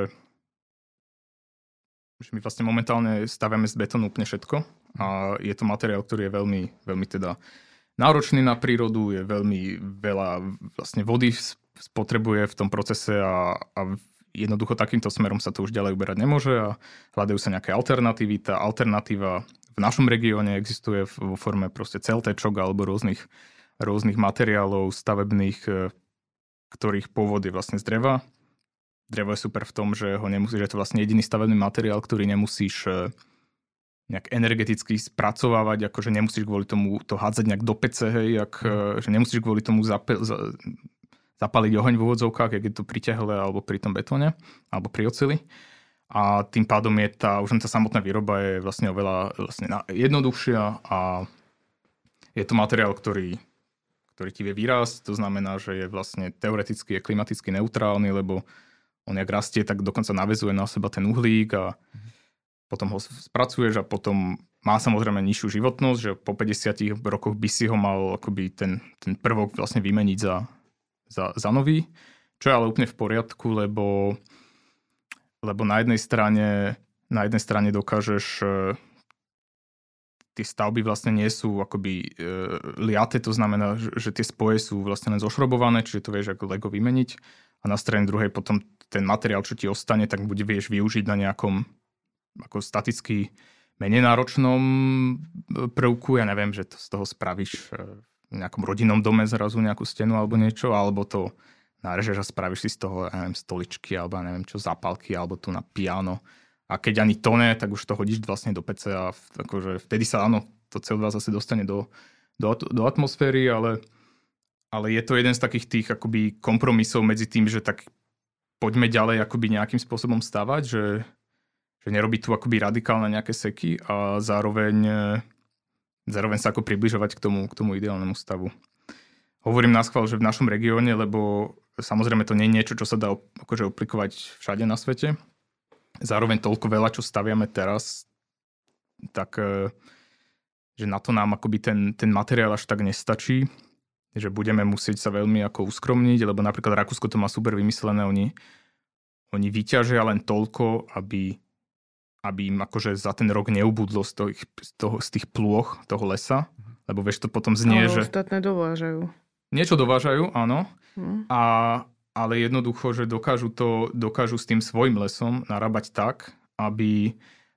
my vlastne momentálne staviame z betónu úplne všetko a je to materiál, ktorý je veľmi, veľmi teda náročný na prírodu, je veľmi veľa vlastne vody spotrebuje v tom procese a jednoducho takýmto smerom sa to už ďalej uberať nemôže a hľadajú sa nejaké alternatívy. Tá alternatíva v našom regióne existuje vo forme proste celtéčok alebo rôznych materiálov stavebných, ktorých pôvod je vlastne z dreva. Drevo je super v tom, že že je to vlastne jediný stavebný materiál, ktorý nemusíš nejak energeticky spracovávať, akože nemusíš kvôli tomu to hádzať nejak do pece, že nemusíš kvôli tomu zapaliť oheň v úvodzovkách, jak je to pri tehle alebo pri tom betóne, alebo pri oceli. A tým pádom je už tá samotná výroba je vlastne oveľa jednoduchšia a je to materiál, ktorý ti vie vyrásť. To znamená, že je vlastne teoreticky je klimaticky neutrálny, lebo on jak rastie, tak dokonca naväzuje na seba ten uhlík a potom ho spracuješ a potom má samozrejme nižšiu životnosť, že po 50 rokoch by si ho mal akoby ten prvok vlastne vymeniť za nový, čo je ale úplne v poriadku, lebo na jednej strane dokážeš tie stavby vlastne nie sú akoby liaté, to znamená, že tie spoje sú vlastne len zošrobované, čiže to vieš ako Lego vymeniť a na strane druhej potom ten materiál, čo ti ostane, tak vieš využiť na nejakom ako staticky menej náročnom prvku. Ja neviem, že to z toho spravíš v nejakom rodinnom dome zrazu nejakú stenu alebo niečo, alebo to narežeš a spravíš si z toho, ja neviem, stoličky alebo ja neviem čo, zápalky alebo tu na piano. A keď ani to ne, tak už to hodíš vlastne do pece a akože vtedy sa áno, to CO2 zase dostane do atmosféry, ale je to jeden z takých tých akoby kompromisov medzi tým, že tak poďme ďalej akoby nejakým spôsobom stavať, že nerobí tu akoby radikálne nejaké seky a zároveň sa ako približovať k tomu ideálnemu stavu. Hovorím naschvál, že v našom regióne, lebo samozrejme to nie je niečo, čo sa dá akože aplikovať všade na svete. Zároveň toľko veľa, čo staviame teraz, tak že na to nám akoby ten materiál až tak nestačí, že budeme musieť sa veľmi ako uskromniť, lebo napríklad Rakúsko to má super vymyslené, oni vyťažia len toľko, aby im akože za ten rok neubudlo z tých plôch toho lesa, lebo vieš, to potom znie, že... ostatné dovážajú. Niečo dovážajú, áno, ale jednoducho, že dokážu s tým svojim lesom narábať tak, aby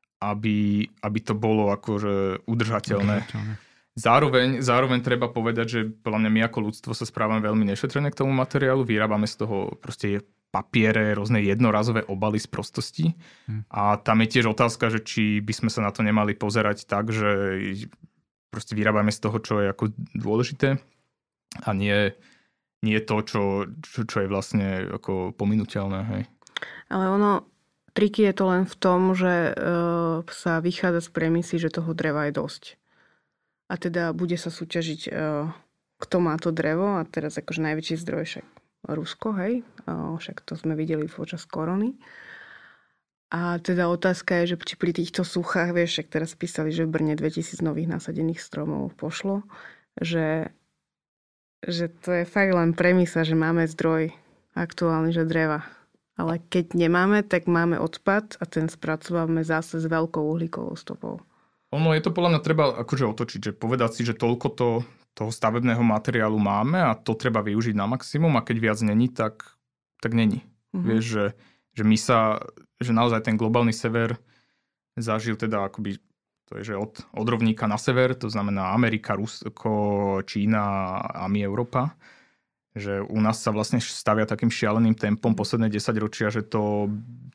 to bolo akože udržateľné. Zároveň treba povedať, že podľa mňa my ako ľudstvo sa správame veľmi nešetrene k tomu materiálu, vyrábame z toho proste papiere, rôzne jednorazové obaly z prostosti. A tam je tiež otázka, že či by sme sa na to nemali pozerať tak, že proste vyrábame z toho, čo je ako dôležité a nie to, čo je vlastne ako pominuteľné. Hej. Ale triky je to len v tom, že sa vychádza z premisy, že toho dreva je dosť. A teda bude sa súťažiť, kto má to drevo a teraz akože najväčší zdroj však Rusko, hej? Však to sme videli počas korony. A teda otázka je, že či pri týchto suchách, vieš, však teraz písali, že v Brne 2000 nových nasadených stromov pošlo, že to je fakt len premisa, že máme zdroj aktuálny, že dreva. Ale keď nemáme, tak máme odpad a ten spracovávame zase s veľkou uhlíkovou stopou. Ono je to podľa mňa treba akože otočiť, že povedať si, že toľko toho stavebného materiálu máme a to treba využiť na maximum a keď viac není, tak není. Vieš, že naozaj ten globálny sever zažil teda akoby, to je, že od rovníka na sever, to znamená Amerika, Rusko, Čína a my Európa, že u nás sa vlastne stavia takým šialeným tempom posledné 10 ročia, že to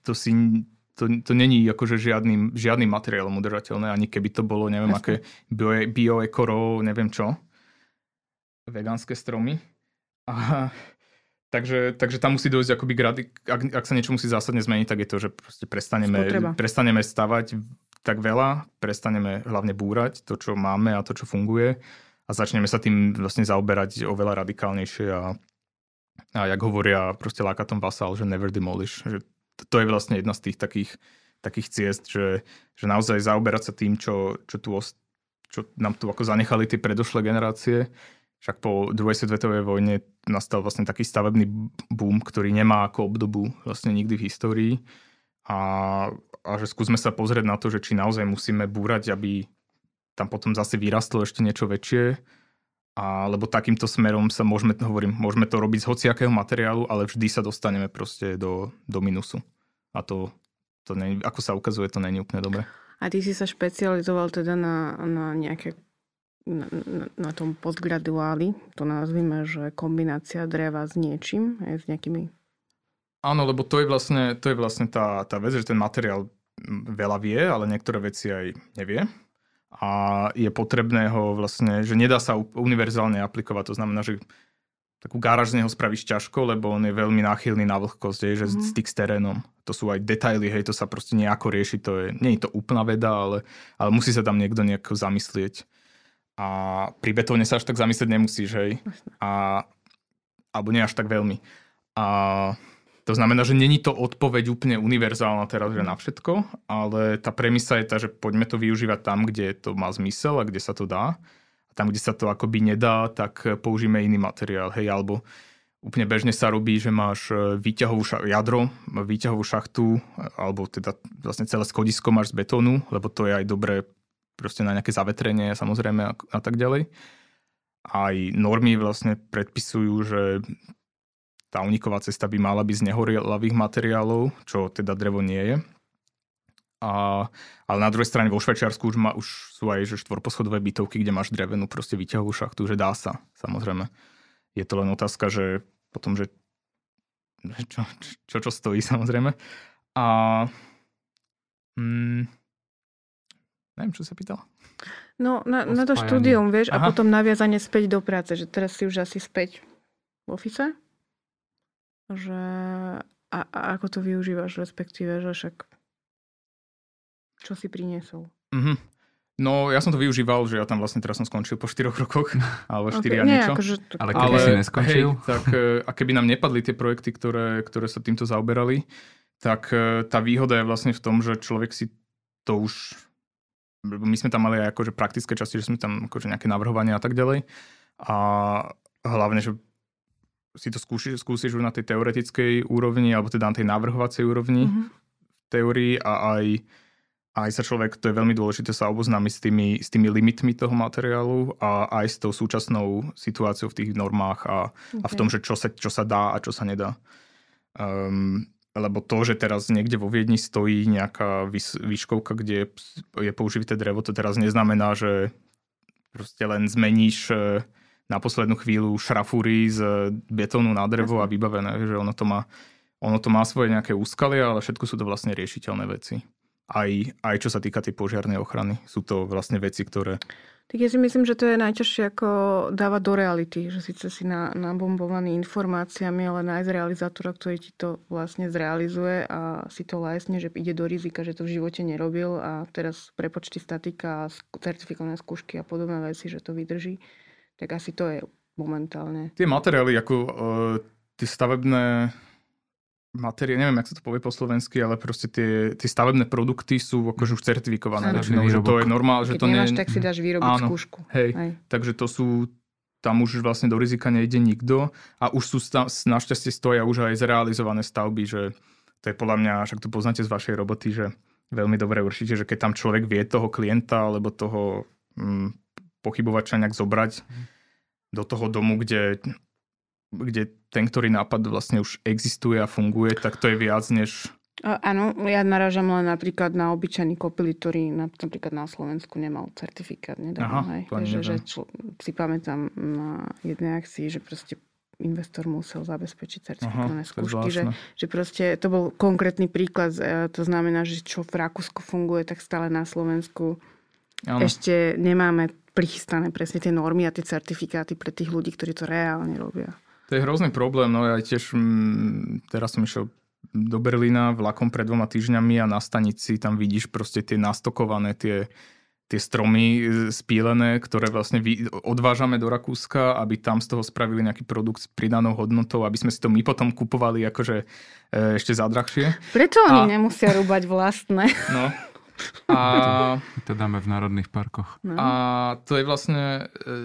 není akože žiadnym materiálom udržateľné, ani keby to bolo, neviem, aké bioekoro, neviem čo, vegánske stromy. Takže tam musí dojsť akoby ak sa niečo musí zásadne zmeniť, tak je to, že proste prestaneme stavať tak veľa, prestaneme hlavne búrať to, čo máme a to, čo funguje začneme sa tým vlastne zaoberať oveľa radikálnejšie a jak hovoria proste Lakatom Vassal, že never demolish. Že to je vlastne jedna z tých takých ciest, že naozaj zaoberať sa tým, čo nám tu ako zanechali tie predošlé generácie. Však po druhej svetovej vojne nastal vlastne taký stavebný boom, ktorý nemá ako obdobu vlastne nikdy v histórii. A že skúsme sa pozrieť na to, že či naozaj musíme búrať, aby tam potom zase vyrastlo ešte niečo väčšie. Lebo takýmto smerom sa môžeme to robiť z hociakého materiálu, ale vždy sa dostaneme proste do minusu. A to nie, ako sa ukazuje, to nie je úplne dobré. A ty si sa špecializoval teda na nejaké na tom postgraduáli, to nazvime, že kombinácia dreva s niečím, aj s nejakými... Áno, lebo to je vlastne tá vec, že ten materiál veľa vie, ale niektoré veci aj nevie. A je potrebné ho vlastne, že nedá sa univerzálne aplikovať. To znamená, že takú gáraž z neho spravíš ťažko, lebo on je veľmi náchylný na vlhkosť, že styk s terénom. To sú aj detaily, to sa proste nejako rieši. Nie je to úplná veda, ale musí sa tam niekto nejako zamyslieť. A pri betóne sa až tak zamyslieť nemusíš, hej. Alebo nie až tak veľmi. A to znamená, že není to odpoveď úplne univerzálna teraz, že na všetko, ale tá premisa je tá, že poďme to využívať tam, kde to má zmysel a kde sa to dá. A tam, kde sa to akoby nedá, tak použijeme iný materiál, hej. Alebo úplne bežne sa robí, že máš výťahovú šachtu, alebo teda vlastne celé schodisko máš z betónu, lebo to je aj dobré proste na nejaké zavetrenie samozrejme a tak ďalej. Aj normy vlastne predpisujú, že tá uniková cesta by mala byť z nehorelavých materiálov, čo teda drevo nie je. Ale na druhej strane vo Švajčiarsku už sú aj že štvorposchodové bytovky, kde máš drevenú proste výťahovú šachtu, že dá sa, samozrejme. Je to len otázka, že potom, že čo stojí, samozrejme. Neviem, čo sa pýtal. No, na to štúdium, vieš, a potom naviazanie späť do práce, že teraz si už asi späť v office, že a ako to využívaš, respektíve, že však čo si priniesol? No, ja som to využíval, že ja tam vlastne teraz som skončil po 4 rokoch, alebo 4 a niečo. Ale keby si neskončil? Hej, tak a keby nám nepadli tie projekty, ktoré sa týmto zaoberali, tak tá výhoda je vlastne v tom, že človek si to už... My sme tam mali aj akože praktické časti, že sme tam akože nejaké navrhovania a tak ďalej. A hlavne, že si to skúsiš už na tej teoretickej úrovni, alebo teda na tej navrhovacej úrovni v teórii a aj sa človek, to je veľmi dôležité, sa oboznámi s tými limitmi toho materiálu a aj s tou súčasnou situáciou v tých normách a v tom, že čo sa dá a čo sa nedá. Lebo to, že teraz niekde vo Viedni stojí nejaká výškovka, kde je použité drevo, to teraz neznamená, že proste len zmeníš na poslednú chvíľu šrafúry z betónu na drevo a vybavené. Že ono to má svoje nejaké úskalia, ale všetko sú to vlastne riešiteľné veci. Aj čo sa týka tej požiarnej ochrany. Sú to vlastne veci, ktoré... Tak ja si myslím, že to je najťažšie ako dávať do reality. Že síce si nabombovaný informáciami, ale nájsť realizátora, ktorý ti to vlastne zrealizuje a si to lajsne, že ide do rizika, že to v živote nerobil a teraz prepočty statika, certifikované skúšky a podobné veci, že to vydrží. Tak asi to je momentálne. Tie materiály, ako tie stavebné materie, neviem, jak sa to povie po slovensky, ale proste tie stavebné produkty sú akože už certifikované. Že to je normálne, že to nemáš, tak si dáš vyrobiť skúšku. Hej. Takže to sú, tam už vlastne do rizika nejde nikto a už sú našťastie stoja už aj zrealizované stavby, že to je podľa mňa, však to poznáte z vašej roboty, že veľmi dobre určite, že keď tam človek vie toho klienta alebo toho pochybovača nejak zobrať do toho domu, kde ten, ktorý nápad vlastne už existuje a funguje, tak to je viac než... Áno, ja narážam len napríklad na obyčajný kopily, ktorý napríklad na Slovensku nemal certifikát nedávno. Si pamätám na jednej akcii, že proste investor musel zabezpečiť certifikované skúšky. Že proste to bol konkrétny príklad. To znamená, že čo v Rakúsku funguje, tak stále na Slovensku ešte nemáme prichystané presne tie normy a tie certifikáty pre tých ľudí, ktorí to reálne robia. To je hrozný problém, no ja tiež teraz som išiel do Berlína vlakom pred 2 týždňami a na stanici tam vidíš proste tie nastokované tie tie stromy spílené, ktoré vlastne odvážame do Rakúska, aby tam z toho spravili nejaký produkt s pridanou hodnotou, aby sme si to my potom kupovali akože ešte za drahšie. Prečo oni nemusia rúbať vlastné? No. To dáme v národných parkoch. No. A to je vlastne...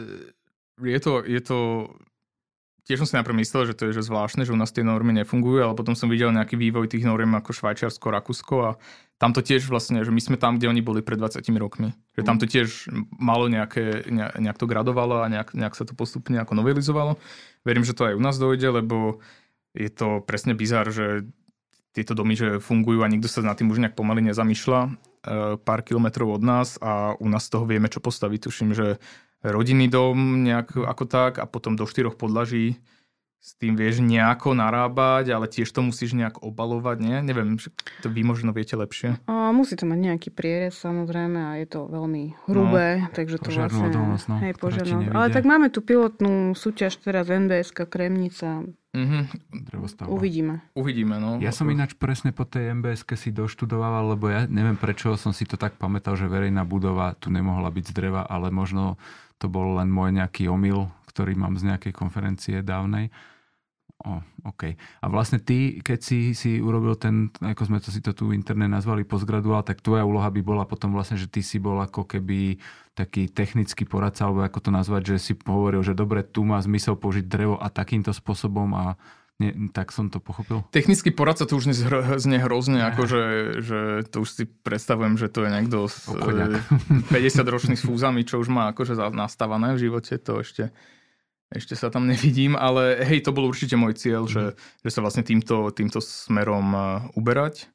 Je to tiež som si najprv myslel, že to je že zvláštne, že u nás tie normy nefungujú, ale potom som videl nejaký vývoj tých norm ako Švajčiarsko, Rakúsko a tam to tiež vlastne, že my sme tam, kde oni boli pred 20 rokmi. Že tam to tiež malo nejak to gradovalo a nejak sa to postupne ako novelizovalo. Verím, že to aj u nás dojde, lebo je to presne bizár, že tieto domy, že fungujú a nikto sa nad tým už nejak pomaly nezamýšľa pár kilometrov od nás a u nás z toho vieme, čo postaviť. Tuším, že rodinný dom nejak ako tak a potom do 4 podlaží s tým vieš nejako narábať, ale tiež to musíš nejak obalovať, nie? Neviem, to vy možno viete lepšie. Musí to mať nejaký prierez samozrejme a je to veľmi hrubé, takže to vlastne... Odolnosť, hej, požiarnú. Ale tak máme tu pilotnú súťaž teraz NBS-ka Kremnica. Uvidíme. No. Ja som ináč presne po tej MBS-ke si doštudoval, lebo ja neviem prečo som si to tak pamätal, že verejná budova tu nemohla byť z dreva, ale možno to bol len môj nejaký omyl, ktorý mám z nejakej konferencie dávnej. OK. A vlastne ty, keď si urobil ten, ako sme to si to tu interne nazvali postgraduál, tak tvoja úloha by bola potom vlastne, že ty si bol ako keby taký technický poradca, alebo ako to nazvať, že si hovoril, že dobre, tu má zmysel použiť drevo a takýmto spôsobom a tak som to pochopil. Technický poradca to už znie hrozne, akože že to už si predstavujem, že to je niekto s 50-ročný s fúzami, čo už má akože nastávané v živote, to ešte sa tam nevidím, ale hej, to bol určite môj cieľ, že sa vlastne týmto smerom uberať.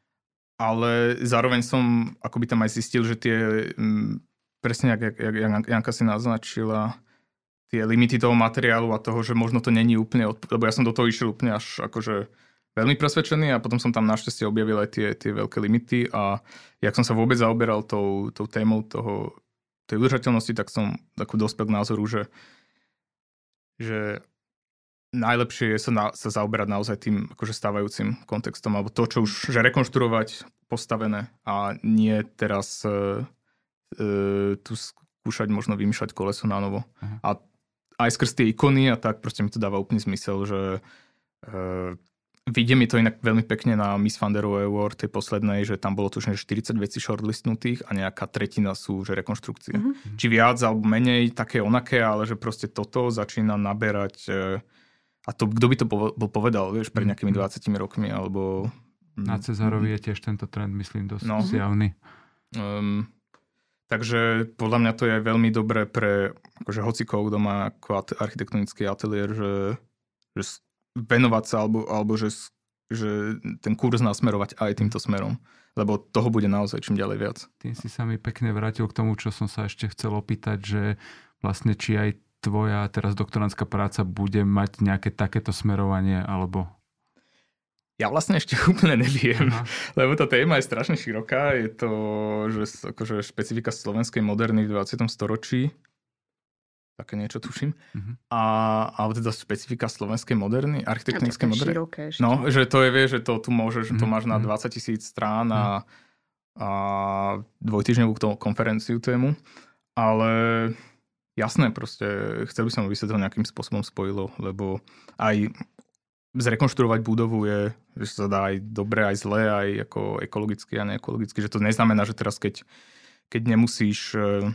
Ale zároveň som akoby tam aj zistil, že tie, presne jak Janka si naznačila, tie limity toho materiálu a toho, že možno to není úplne, lebo ja som do toho išiel úplne až akože veľmi presvedčený a potom som tam našťastie objavil aj tie veľké limity a jak som sa vôbec zaoberal tou témou tej udržateľnosti, tak som dospel k názoru, že najlepšie je sa zaoberať naozaj tým akože stávajúcim kontextom, alebo to, čo už, že rekonštruovať postavené a nie teraz tu skúšať možno vymýšľať koleso na novo. A aj skrz tie ikony a tak proste mi to dáva úplný zmysel, že vidie mi to inak veľmi pekne na Miss Van der Rohe Award, tej poslednej, že tam bolo tušne 40 vecí shortlistnutých a nejaká tretina sú že rekonštrukcie. Či viac alebo menej, také onaké, ale že proste toto začína naberať a to, kto by to bol povedal, vieš, pred nejakými 20 rokmi, alebo... Na Cezárovi je tiež tento trend, myslím, dosť zjavný. Takže podľa mňa to je veľmi dobré pre akože hocikoho, kto má ako architektonický ateliér, že venovať sa, alebo že ten kurz nasmerovať aj týmto smerom. Lebo toho bude naozaj čím ďalej viac. Tým si sa mi pekne vrátil k tomu, čo som sa ešte chcel opýtať, že vlastne či aj tvoja teraz doktorandská práca bude mať nejaké takéto smerovanie, alebo... Ja vlastne ešte úplne neviem, lebo tá téma je strašne široká. Je to, že akože špecifika slovenskej moderny v 20. storočí. Také niečo tuším. Alebo teda špecifika slovenskej moderny, architektonickej moderny. Široké ešte. No, že to je, vieš, že to tu môžeš, to máš na 20 000 strán a dvojtýždňovú konferenciu tému. Ale jasné, proste chcel by som, aby sa to nejakým spôsobom spojilo, lebo aj zrekonštruovať budovu je, že sa dá aj dobre, aj zle, aj ako ekologicky a neekologicky. Že to neznamená, že teraz keď nemusíš,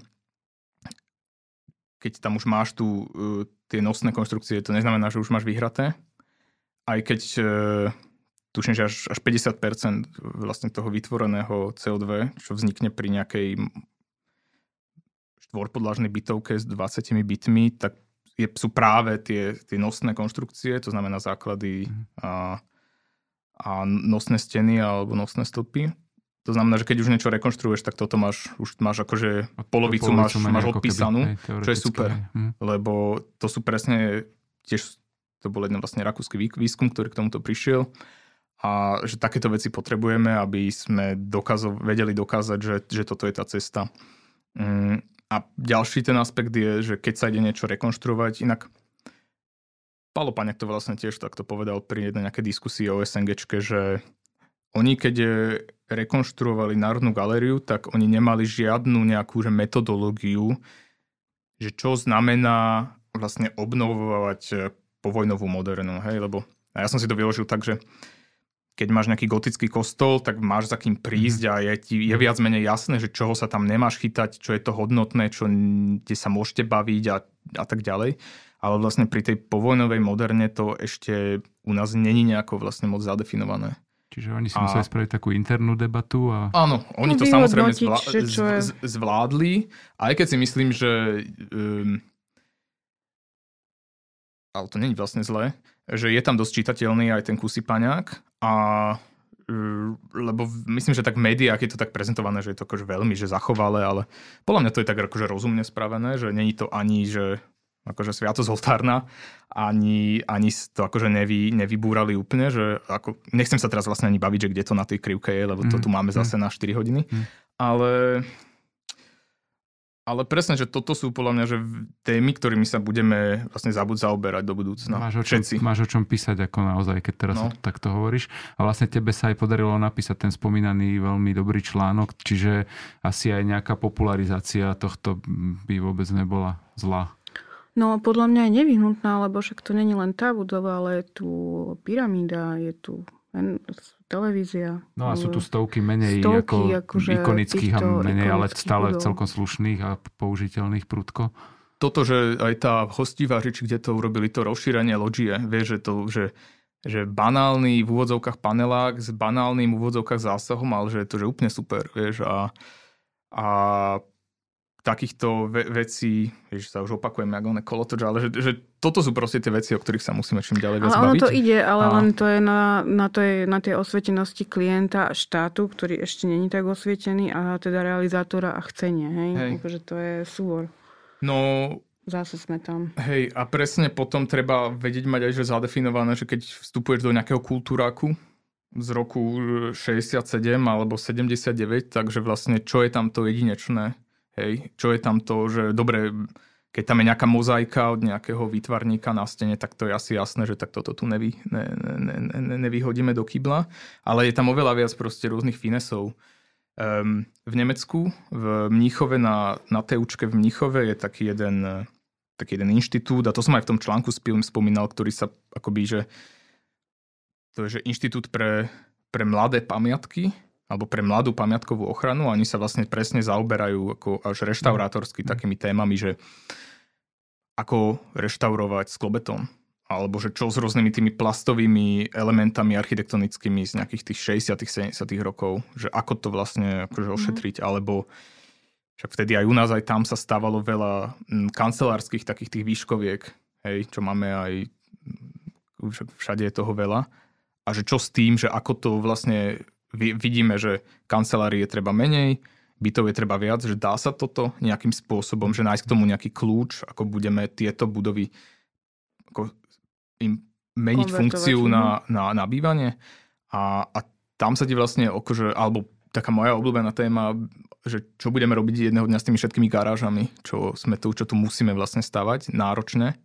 keď tam už máš tie nosné konštrukcie, to neznamená, že už máš vyhraté. Aj keď tuším, že až 50% vlastne toho vytvoreného CO2, čo vznikne pri nejakej štvorpodlažnej bytovke s 20 bytmi, tak sú práve tie nosné konštrukcie, to znamená základy a nosné steny alebo nosné stĺpy. To znamená, že keď už niečo rekonštruuješ, tak toto máš akože polovicu máš odpísanú, čo je super. Lebo to sú presne, tiež to bol jeden vlastne rakúsky výskum, ktorý k tomuto prišiel. A že takéto veci potrebujeme, aby sme vedeli dokázať, že toto je tá cesta. A ďalší ten aspekt je, že keď sa ide niečo rekonštruovať, inak Pálo Paňák to vlastne tiež takto povedal pri jednej nejakej diskusii o SNGčke, že oni keď rekonštruovali Národnú galériu, tak oni nemali žiadnu nejakú metodológiu, že čo znamená vlastne obnovovať povojnovú modernu, hej, lebo ja som si to vyložil tak, že keď máš nejaký gotický kostol, tak máš za kým prísť a je viac menej jasné, že čoho sa tam nemáš chytať, čo je to hodnotné, kde sa môžete baviť a tak ďalej. Ale vlastne pri tej povojnovej moderne to ešte u nás není nejako vlastne moc zadefinované. Čiže oni si museli spraviť takú internú debatu a... Áno, oni to samozrejme zvládli, aj keď si myslím, že... ale to není vlastne zlé, že je tam dosť čitateľný aj ten Kusí paňák lebo myslím, že tak v médiách je to tak prezentované, že je to akože veľmi že zachovalé, ale podľa mňa to je tak akože rozumne spravené, že není to ani, že akože sviatosť oltárna, ani to akože nevybúrali úplne, že ako, nechcem sa teraz vlastne ani baviť, že kde to na tej krivke je, lebo to tu máme zase na 4 hodiny, ale presne, že toto sú podľa mňa že témy, ktorými sa budeme vlastne zaoberať do budúcna. Máš o čom písať ako naozaj, keď teraz takto hovoríš. A vlastne tebe sa aj podarilo napísať ten spomínaný veľmi dobrý článok, čiže asi aj nejaká popularizácia tohto by vôbec nebola zlá. No podľa mňa je nevyhnutná, lebo však to není len tá budova, ale je tu pyramída, je tu televízia. No a sú tu stovky menej akože ikonických a menej, ale stále celkom slušných a použiteľných prudko. Toto, že aj tá hostivářič, kde to urobili to rozšírenie loďie, vieš, že banálny v úvodzovkách panelák s banálnym v úvodzovkách zásahom, ale že je to že úplne super, vieš, a takýchto vecí, vieš, sa už opakujem, ako oné kolotoč, ale že toto sú proste tie veci, o ktorých sa musíme čím ďalej viac baviť. Ale ono to ide, ale len to je na tej osvietenosti klienta a štátu, ktorý ešte není tak osvietený, a teda realizátora a chcenie, hej? Takže to je súbor. No... Zase sme tam. Hej, a presne potom treba vedieť mať aj, že zadefinované, že keď vstupuješ do nejakého kultúráku z roku 67 alebo 79, takže vlastne čo je tam to jedinečné? Hej, čo je tam to, že dobre, keď tam je nejaká mozaika od nejakého výtvarníka na stene, tak to je asi jasné, že tak toto tu nevyhodíme do kybla. Ale je tam oveľa viac proste rôznych finesov. V Nemecku, v Mníchove, na Teučke v Mníchove je taký jeden inštitút, a to som aj v tom článku spomínal, ktorý sa akoby, že to je že inštitút pre mladé pamiatky, alebo pre mladú pamiatkovú ochranu, a oni sa vlastne presne zaoberajú ako až reštaurátorsky takými témami, že ako reštaurovať sklobetón, alebo že čo s rôznymi tými plastovými elementami architektonickými z nejakých tých 60 70 rokov, že ako to vlastne akože ošetriť, alebo však vtedy aj u nás, aj tam sa stávalo veľa kancelárskych takých tých výškoviek, hej, čo máme aj, všade je toho veľa, a že čo s tým, že ako to vlastne vidíme, že kancelárie je treba menej, bytov je treba viac, že dá sa toto nejakým spôsobom, že nájsť k tomu nejaký kľúč, ako budeme tieto budovy ako im meniť funkciu na bývanie. A tam sa ti vlastne akože, alebo taká moja obľúbená téma, že čo budeme robiť jedného dňa s tými všetkými garážami, čo tu musíme vlastne stavať náročne.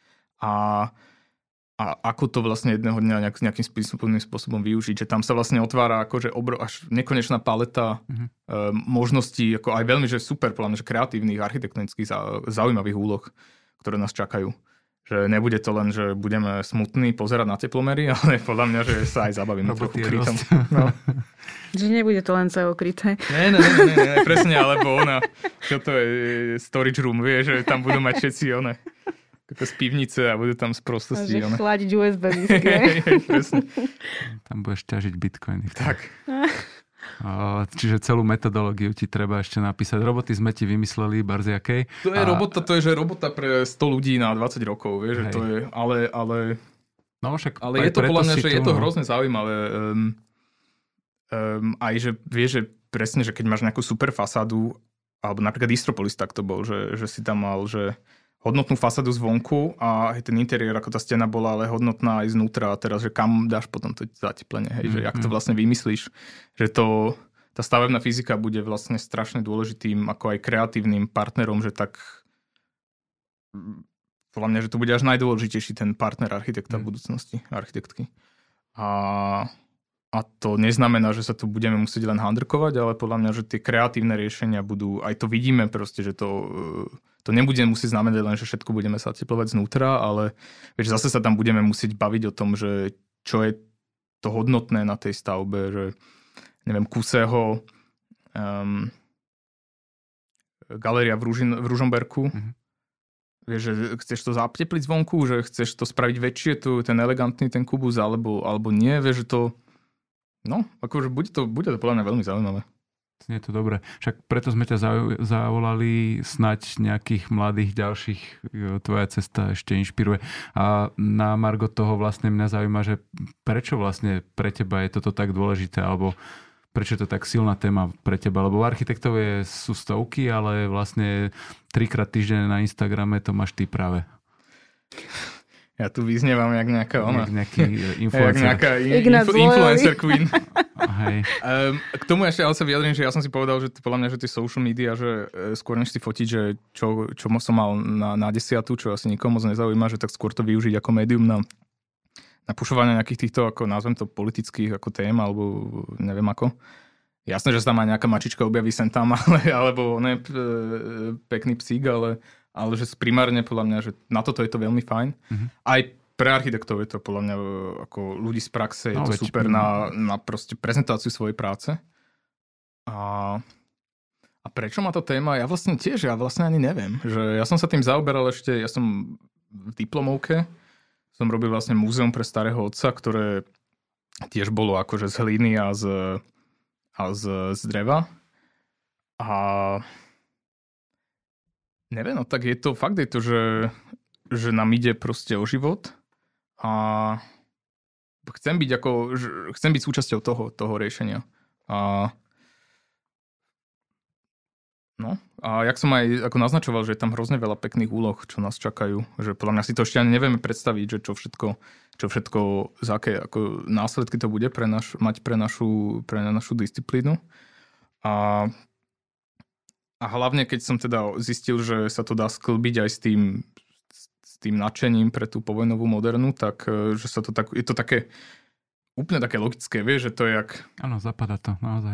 A ako to vlastne jedného dňa nejakým spôsobom využiť. Že tam sa vlastne otvára akože až nekonečná paleta možností, ako aj veľmi že super, podľa mňa, že kreatívnych, architektonických zaujímavých úloh, ktoré nás čakajú. Že nebude to len, že budeme smutní pozerať na teplomery, ale podľa mňa, že sa aj zabavíme trochu krytom. No. Že nebude to len celé okryté. Nie, presne, alebo čo to je, storage room, vieš, že tam budú mať všetci z pivnice a budú tam z prostosti. A že chladiť USB disky. Tam budeš ťažiť bitcoiny. Tak. Čiže celú metodológiu ti treba ešte napísať. Roboty sme ti vymysleli, barziakej. To je robota pre 100 ľudí na 20 rokov. Vieš, že to je, ale no, však je to podľa mňa, že je to hrozne zaujímavé. Aj, že vieš, že presne, že keď máš nejakú super fasádu, alebo napríklad Istropolis tak to bol, že si tam mal, že hodnotnú fasádu zvonku a ten interiér, ako tá stena bola, ale hodnotná aj znútra. A teraz, že kam dáš potom to zateplenie, hej, že jak to vlastne vymyslíš, že tá stavebná fyzika bude vlastne strašne dôležitým, ako aj kreatívnym partnerom, že tak podľa mňa, že to bude až najdôležitejší ten partner architekta v budúcnosti, architektky. A A to neznamená, že sa tu budeme musieť len handrkovať, ale podľa mňa, že tie kreatívne riešenia budú, aj to vidíme proste, že to nebude musieť znamenať len, že všetko budeme sa teplovať znútra, ale vieš, zase sa tam budeme musieť baviť o tom, že čo je to hodnotné na tej stavbe, že neviem, Kuseho galéria v Ružomberku. Vieš, že chceš to zatepliť zvonku, že chceš to spraviť väčšie, ten elegantný ten kubus, alebo nie, vieš, že to no, akože bude to podľa mňa veľmi zaujímavé. Je to dobré. Však preto sme ťa zavolali, snať nejakých mladých ďalších, tvoja cesta ešte inšpiruje. A na margo toho vlastne mňa zaujíma, že prečo vlastne pre teba je toto tak dôležité, alebo prečo je to tak silná téma pre teba? Lebo architektov sú stovky, ale vlastne 3-krát týždeň na Instagrame to máš ty práve. Ja tu vyznievam jak nejaká ona. Nejaký influencer. Jak nejaká influencer queen. K tomu ešte ale sa vyjadrím, že ja som si povedal, že podľa mňa, že tie social media, že skôr než si fotiť, že čo som mal na 10, čo asi nikomu moc nezaujíma, že tak skôr to využiť ako médium na pušovanie nejakých týchto, ako nazvem to, politických ako tém, alebo neviem ako. Jasné, že sa tam aj nejaká mačička objaví sem tam, alebo ne, pekný psík, ale že primárne podľa mňa, že na toto je to veľmi fajn. Aj pre architektov je to podľa mňa ako ľudí z praxe je to super na proste prezentáciu svojej práce. A prečo má to téma? Ja vlastne ani neviem. Že ja som sa tým zaoberal ešte, ja som v diplomovke, som robil vlastne múzeum pre starého otca, ktoré tiež bolo akože z hliny a z dreva. A neviem, no tak je to že nám ide proste o život a chcem byť súčasťou toho riešenia. A jak som aj ako naznačoval, že je tam hrozne veľa pekných úloh, čo nás čakajú. Že podľa mňa si to ešte ani nevieme predstaviť, že čo všetko za aké ako následky to bude mať pre našu disciplínu. A hlavne, keď som teda zistil, že sa to dá sklbiť aj s tým nadšením pre tú povojnovú modernu, tak že sa to je to také úplne také logické, vieš, že to je jak... Áno, zapadá to, naozaj.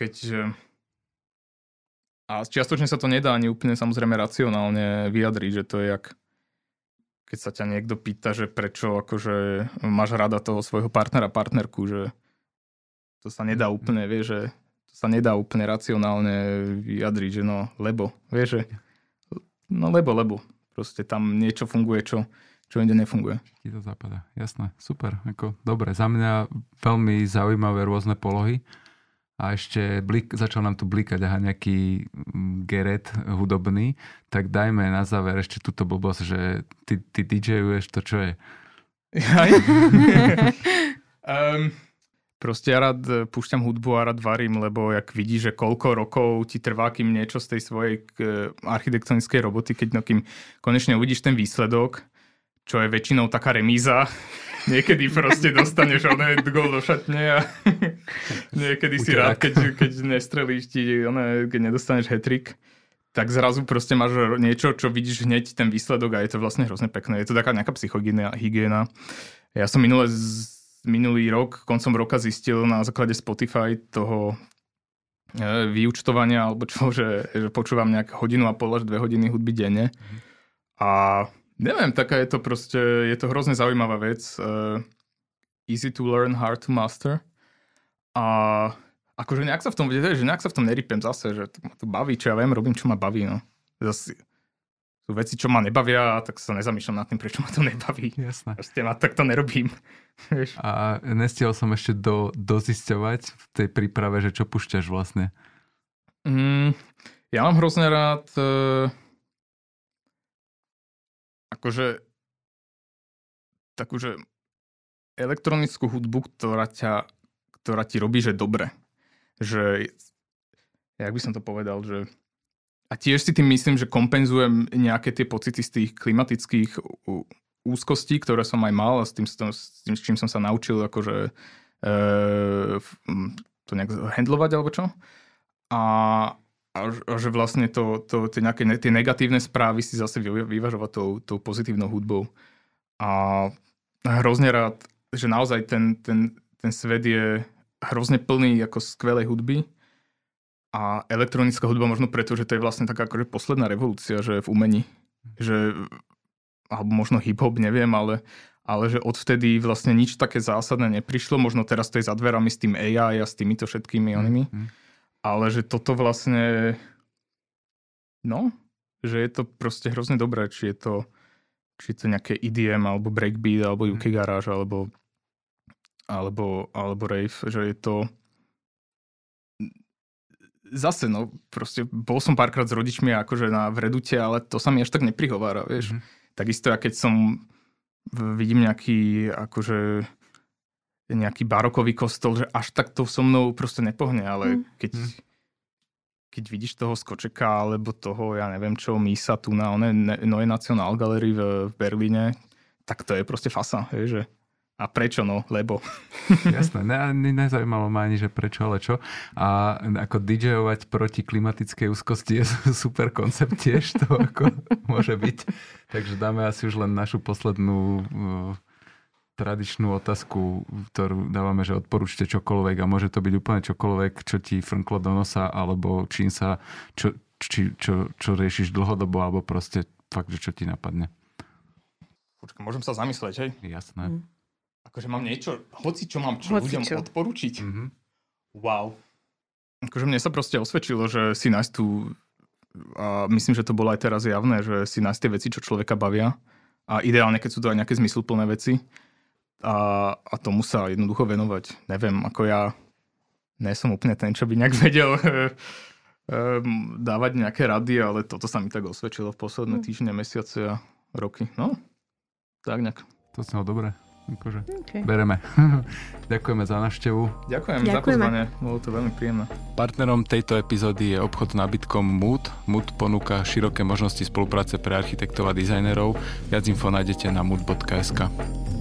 A čiastočne sa to nedá ani úplne samozrejme racionálne vyjadriť, že to je jak keď sa ťa niekto pýta, že prečo akože máš rada toho svojho partnerku, že to sa nedá úplne, vieš, že to sa nedá úplne racionálne vyjadriť, že no, lebo, vieš, že no lebo. Proste tam niečo funguje, čo inde nefunguje. Ti to zapadá, jasné, super. Dobre, za mňa veľmi zaujímavé rôzne polohy. A ešte začal nám tu blikať nejaký geret hudobný, tak dajme na záver ešte túto blbosť, že ty DJuješ to, čo je. Proste ja rád púšťam hudbu a rád varím, lebo jak vidíš, že koľko rokov ti trvá, kým niečo z tej svojej architektonickej roboty, kým konečne uvidíš ten výsledok, čo je väčšinou taká remíza. Niekedy proste dostaneš gól do šatne a niekedy si rád, keď nestrelíš keď nedostaneš hat-trick, tak zrazu proste máš niečo, čo vidíš hneď ten výsledok a je to vlastne hrozne pekné. Je to taká nejaká psychohygiena. Ja som minulý rok, koncom roka zistil na základe Spotify toho vyúčtovania, alebo čo, že počúvam nejak 1,5 až 2 hodiny hudby denne. A neviem, taká je to proste, je to hrozne zaujímavá vec. Easy to learn, hard to master. A akože nejak sa v tom, že nejak sa v tom nerypem zase, že ma to baví, čo ja viem, robím, čo ma baví, no. Zase sú veci, čo ma nebavia, tak sa nezamýšľam nad tým, prečo ma to nebaví. Jasné. Proste tak to nerobím. Vieš? A nestiel som ešte dozisťovať v tej príprave, že čo púšťaš vlastne? Ja mám hrozne rád akože takúže elektronickú hudbu, ktorá ti robí, že dobre. Že, jak by som to povedal, že a tiež si tým myslím, že kompenzujem nejaké tie pocity z tých klimatických úzkostí, ktoré som aj mal a s tým, s čím som sa naučil akože to nejak handlovať alebo čo. A že vlastne tie negatívne správy si zase vyvažovať tou pozitívnou hudbou. A hrozne rád, že naozaj ten svet je hrozne plný ako skvelej hudby a elektronická hudba možno preto, že to je vlastne taká akože posledná revolúcia, že v umení. Že, alebo možno hip-hop, neviem, ale že odvtedy vlastne nič také zásadné neprišlo. Možno teraz to je za dverami s tým AI a s týmito všetkými onými. Ale že toto vlastne... No, že je to proste hrozne dobré, či je to nejaké EDM, alebo breakbeat, alebo UK Garage, alebo rave, že je to... Zase, no, proste bol som párkrát s rodičmi akože v Redute, ale to sa mi až tak neprihovára, vieš. Takisto, ja keď vidím nejaký barokový kostol, že až tak to so mnou proste nepohne, ale keď vidíš toho Skočeka, alebo toho, ja neviem čo, Mísa tu na Neue Nationalgalerie v Berlíne, tak to je proste fasa, vieš, že a prečo? No, lebo. Jasné, nezaujímalo ma ani, že prečo, ale čo. A ako DJovať proti klimatickej úzkosti je super koncept tiež, to ako môže byť. Takže dáme asi už len našu poslednú tradičnú otázku, ktorú dávame, že odporúčte čokoľvek a môže to byť úplne čokoľvek, čo ti frnklo do nosa, alebo čo riešiš dlhodobo, alebo proste fakt, že čo ti napadne. Počkaj, môžem sa zamyslieť, hej? Jasné. Akože mám niečo, čo mám ľuďom odporučiť. Wow. Akože mne sa proste osvedčilo, že si nájsť tu, a myslím, že to bolo aj teraz javné, že si nájsť tie veci, čo človeka bavia. A ideálne, keď sú to aj nejaké zmysluplné veci. A tomu sa jednoducho venovať. Neviem, ako ja nie som úplne ten, čo by nejak vedel dávať nejaké rady, ale toto sa mi tak osvedčilo v posledné týždne, mesiace a roky. No, tak nejak. To som dobre. Akože bereme. Ďakujeme za návštevu. Ďakujem za pozvanie. Bolo to veľmi príjemné. Partnerom tejto epizódy je obchod s nábytkom Mood. Mood ponúka široké možnosti spolupráce pre architektov a dizajnerov. Viac info nájdete na mood.sk.